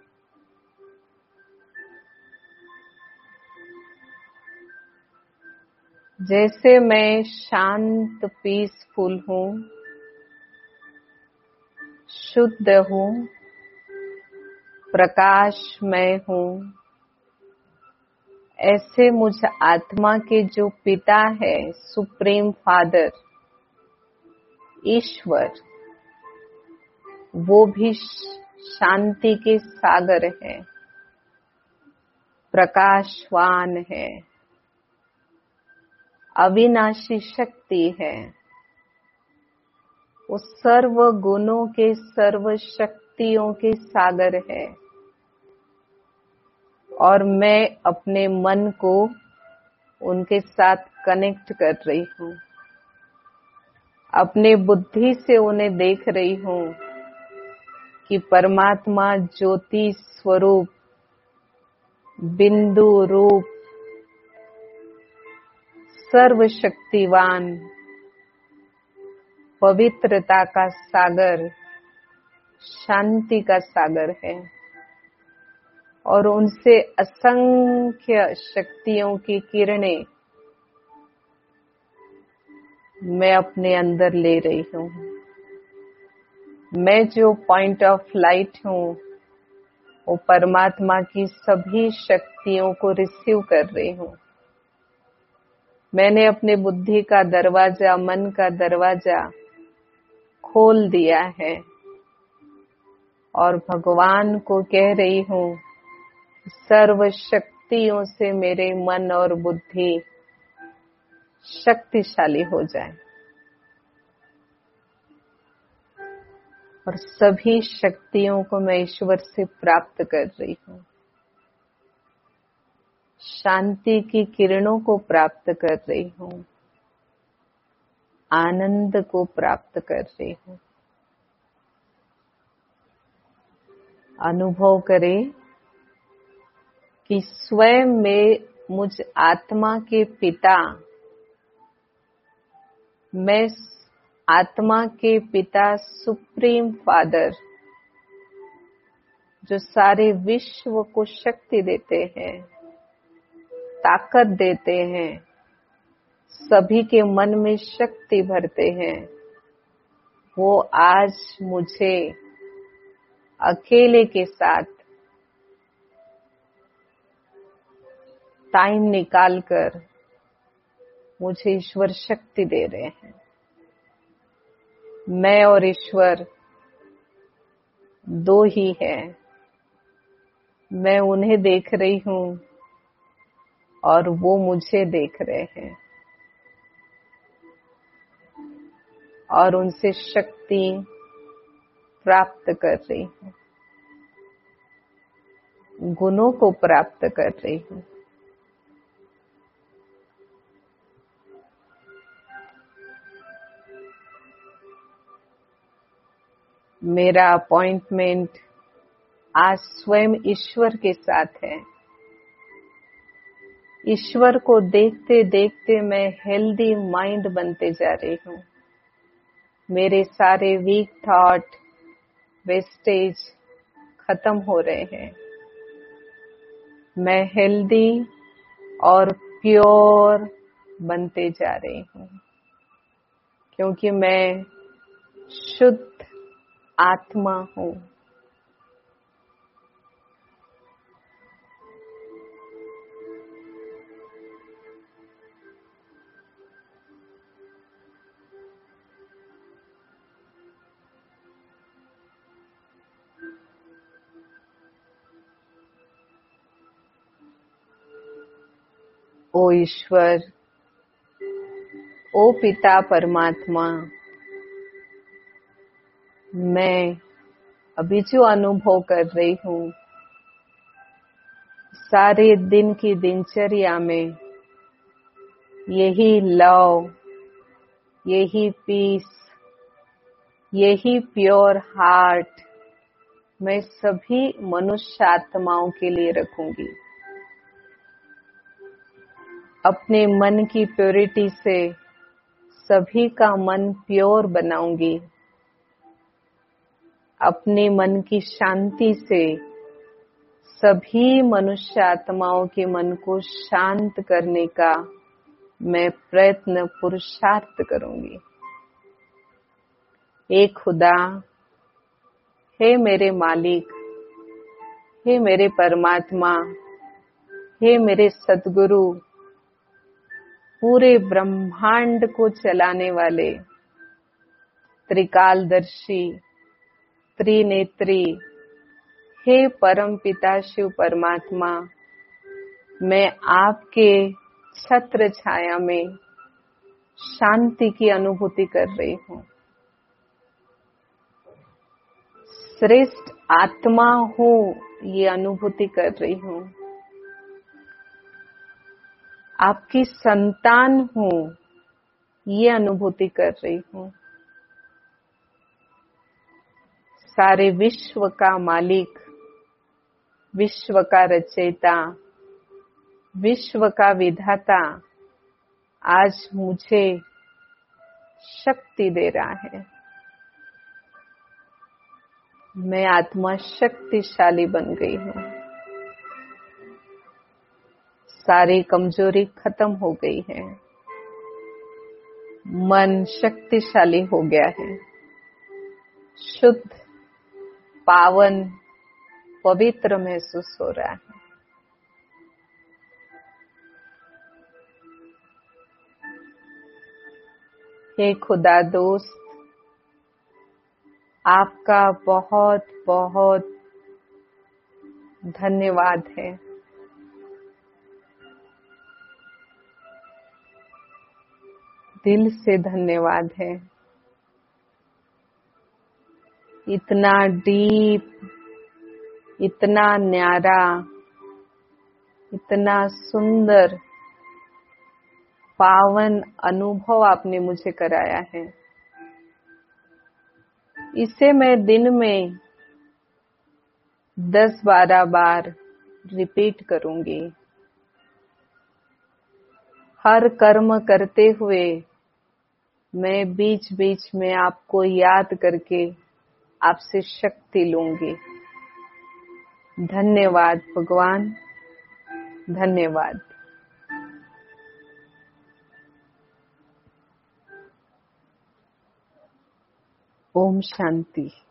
जैसे मैं शांत पीसफुल हूँ, शुद्ध हूँ, प्रकाशमय हूँ, ऐसे मुझ आत्मा के जो पिता है, सुप्रीम फादर, ईश्वर, वो भी शांति के सागर है, प्रकाशवान है, अविनाशी शक्ति है। वो सर्व गुणों के, सर्व शक्तियों के सागर है। और मैं अपने मन को उनके साथ कनेक्ट कर रही हूँ। अपने बुद्धि से उन्हें देख रही हूँ कि परमात्मा ज्योति स्वरूप, बिंदु रूप, सर्वशक्तिवान, पवित्रता का सागर, शांति का सागर है। और उनसे असंख्य शक्तियों की किरणें मैं अपने अंदर ले रही हूँ। मैं जो पॉइंट ऑफ लाइट हूँ वो परमात्मा की सभी शक्तियों को रिसीव कर रही हूँ। मैंने अपने बुद्धि का दरवाजा, मन का दरवाजा खोल दिया है और भगवान को कह रही हूँ सर्व शक्तियों से मेरे मन और बुद्धि शक्तिशाली हो जाए और सभी शक्तियों को मैं ईश्वर से प्राप्त कर रही हूँ। शांति की किरणों को प्राप्त कर रही हूँ, आनंद को प्राप्त कर रही हूँ। अनुभव करें कि स्वयं में मुझ आत्मा के पिता, मैं आत्मा के पिता सुप्रीम फादर, जो सारे विश्व को शक्ति देते हैं, ताकत देते हैं, सभी के मन में शक्ति भरते हैं, वो आज मुझे अकेले के साथ टाइम निकालकर मुझे ईश्वर शक्ति दे रहे हैं। मैं और ईश्वर दो ही हैं। मैं उन्हें देख रही हूँ और वो मुझे देख रहे हैं और उनसे शक्ति प्राप्त कर रही हूँ, गुणों को प्राप्त कर रही हूँ। मेरा अपॉइंटमेंट आज स्वयं ईश्वर के साथ है। ईश्वर को देखते देखते मैं हेल्दी माइंड बनते जा रही हूँ। मेरे सारे वीक थॉट, वेस्टेज खत्म हो रहे हैं। मैं हेल्दी और प्योर बनते जा रही हूँ, क्योंकि मैं शुद्ध आत्मा हूँ। ओ ईश्वर, ओ पिता परमात्मा, मैं अभी जो अनुभव कर रही हूँ, सारे दिन की दिनचर्या में यही लव, यही पीस, यही प्योर हार्ट मैं सभी मनुष्य आत्माओं के लिए रखूंगी। अपने मन की प्योरिटी से सभी का मन प्योर बनाऊंगी। अपने मन की शांति से सभी मनुष्य आत्माओं के मन को शांत करने का मैं प्रयत्न पुरुषार्थ करूंगी। हे खुदा, हे मेरे मालिक, हे मेरे परमात्मा, हे मेरे सद्गुरु, पूरे ब्रह्मांड को चलाने वाले, त्रिकालदर्शी, त्रिनेत्री, हे परम पिता शिव परमात्मा, मैं आपके छत्र छाया में शांति की अनुभूति कर रही हूँ। श्रेष्ठ आत्मा हूँ, ये अनुभूति कर रही हूँ। आपकी संतान हूँ, ये अनुभूति कर रही हूँ। सारे विश्व का मालिक, विश्व का रचयिता, विश्व का विधाता आज मुझे शक्ति दे रहा है। मैं आत्मा शक्तिशाली बन गई हूँ। सारी कमजोरी खत्म हो गई है। मन शक्तिशाली हो गया है। शुद्ध, पावन, पवित्र महसूस हो रहा है। हे खुदा दोस्त, आपका बहुत बहुत धन्यवाद है। दिल से धन्यवाद है। इतना डीप, इतना न्यारा, इतना सुंदर, पावन अनुभव आपने मुझे कराया है। इसे मैं दिन में दस बारह बार रिपीट करूंगी। हर कर्म करते हुए मैं बीच बीच में आपको याद करके आपसे शक्ति लूंगी। धन्यवाद भगवान, धन्यवाद। ओम शांति।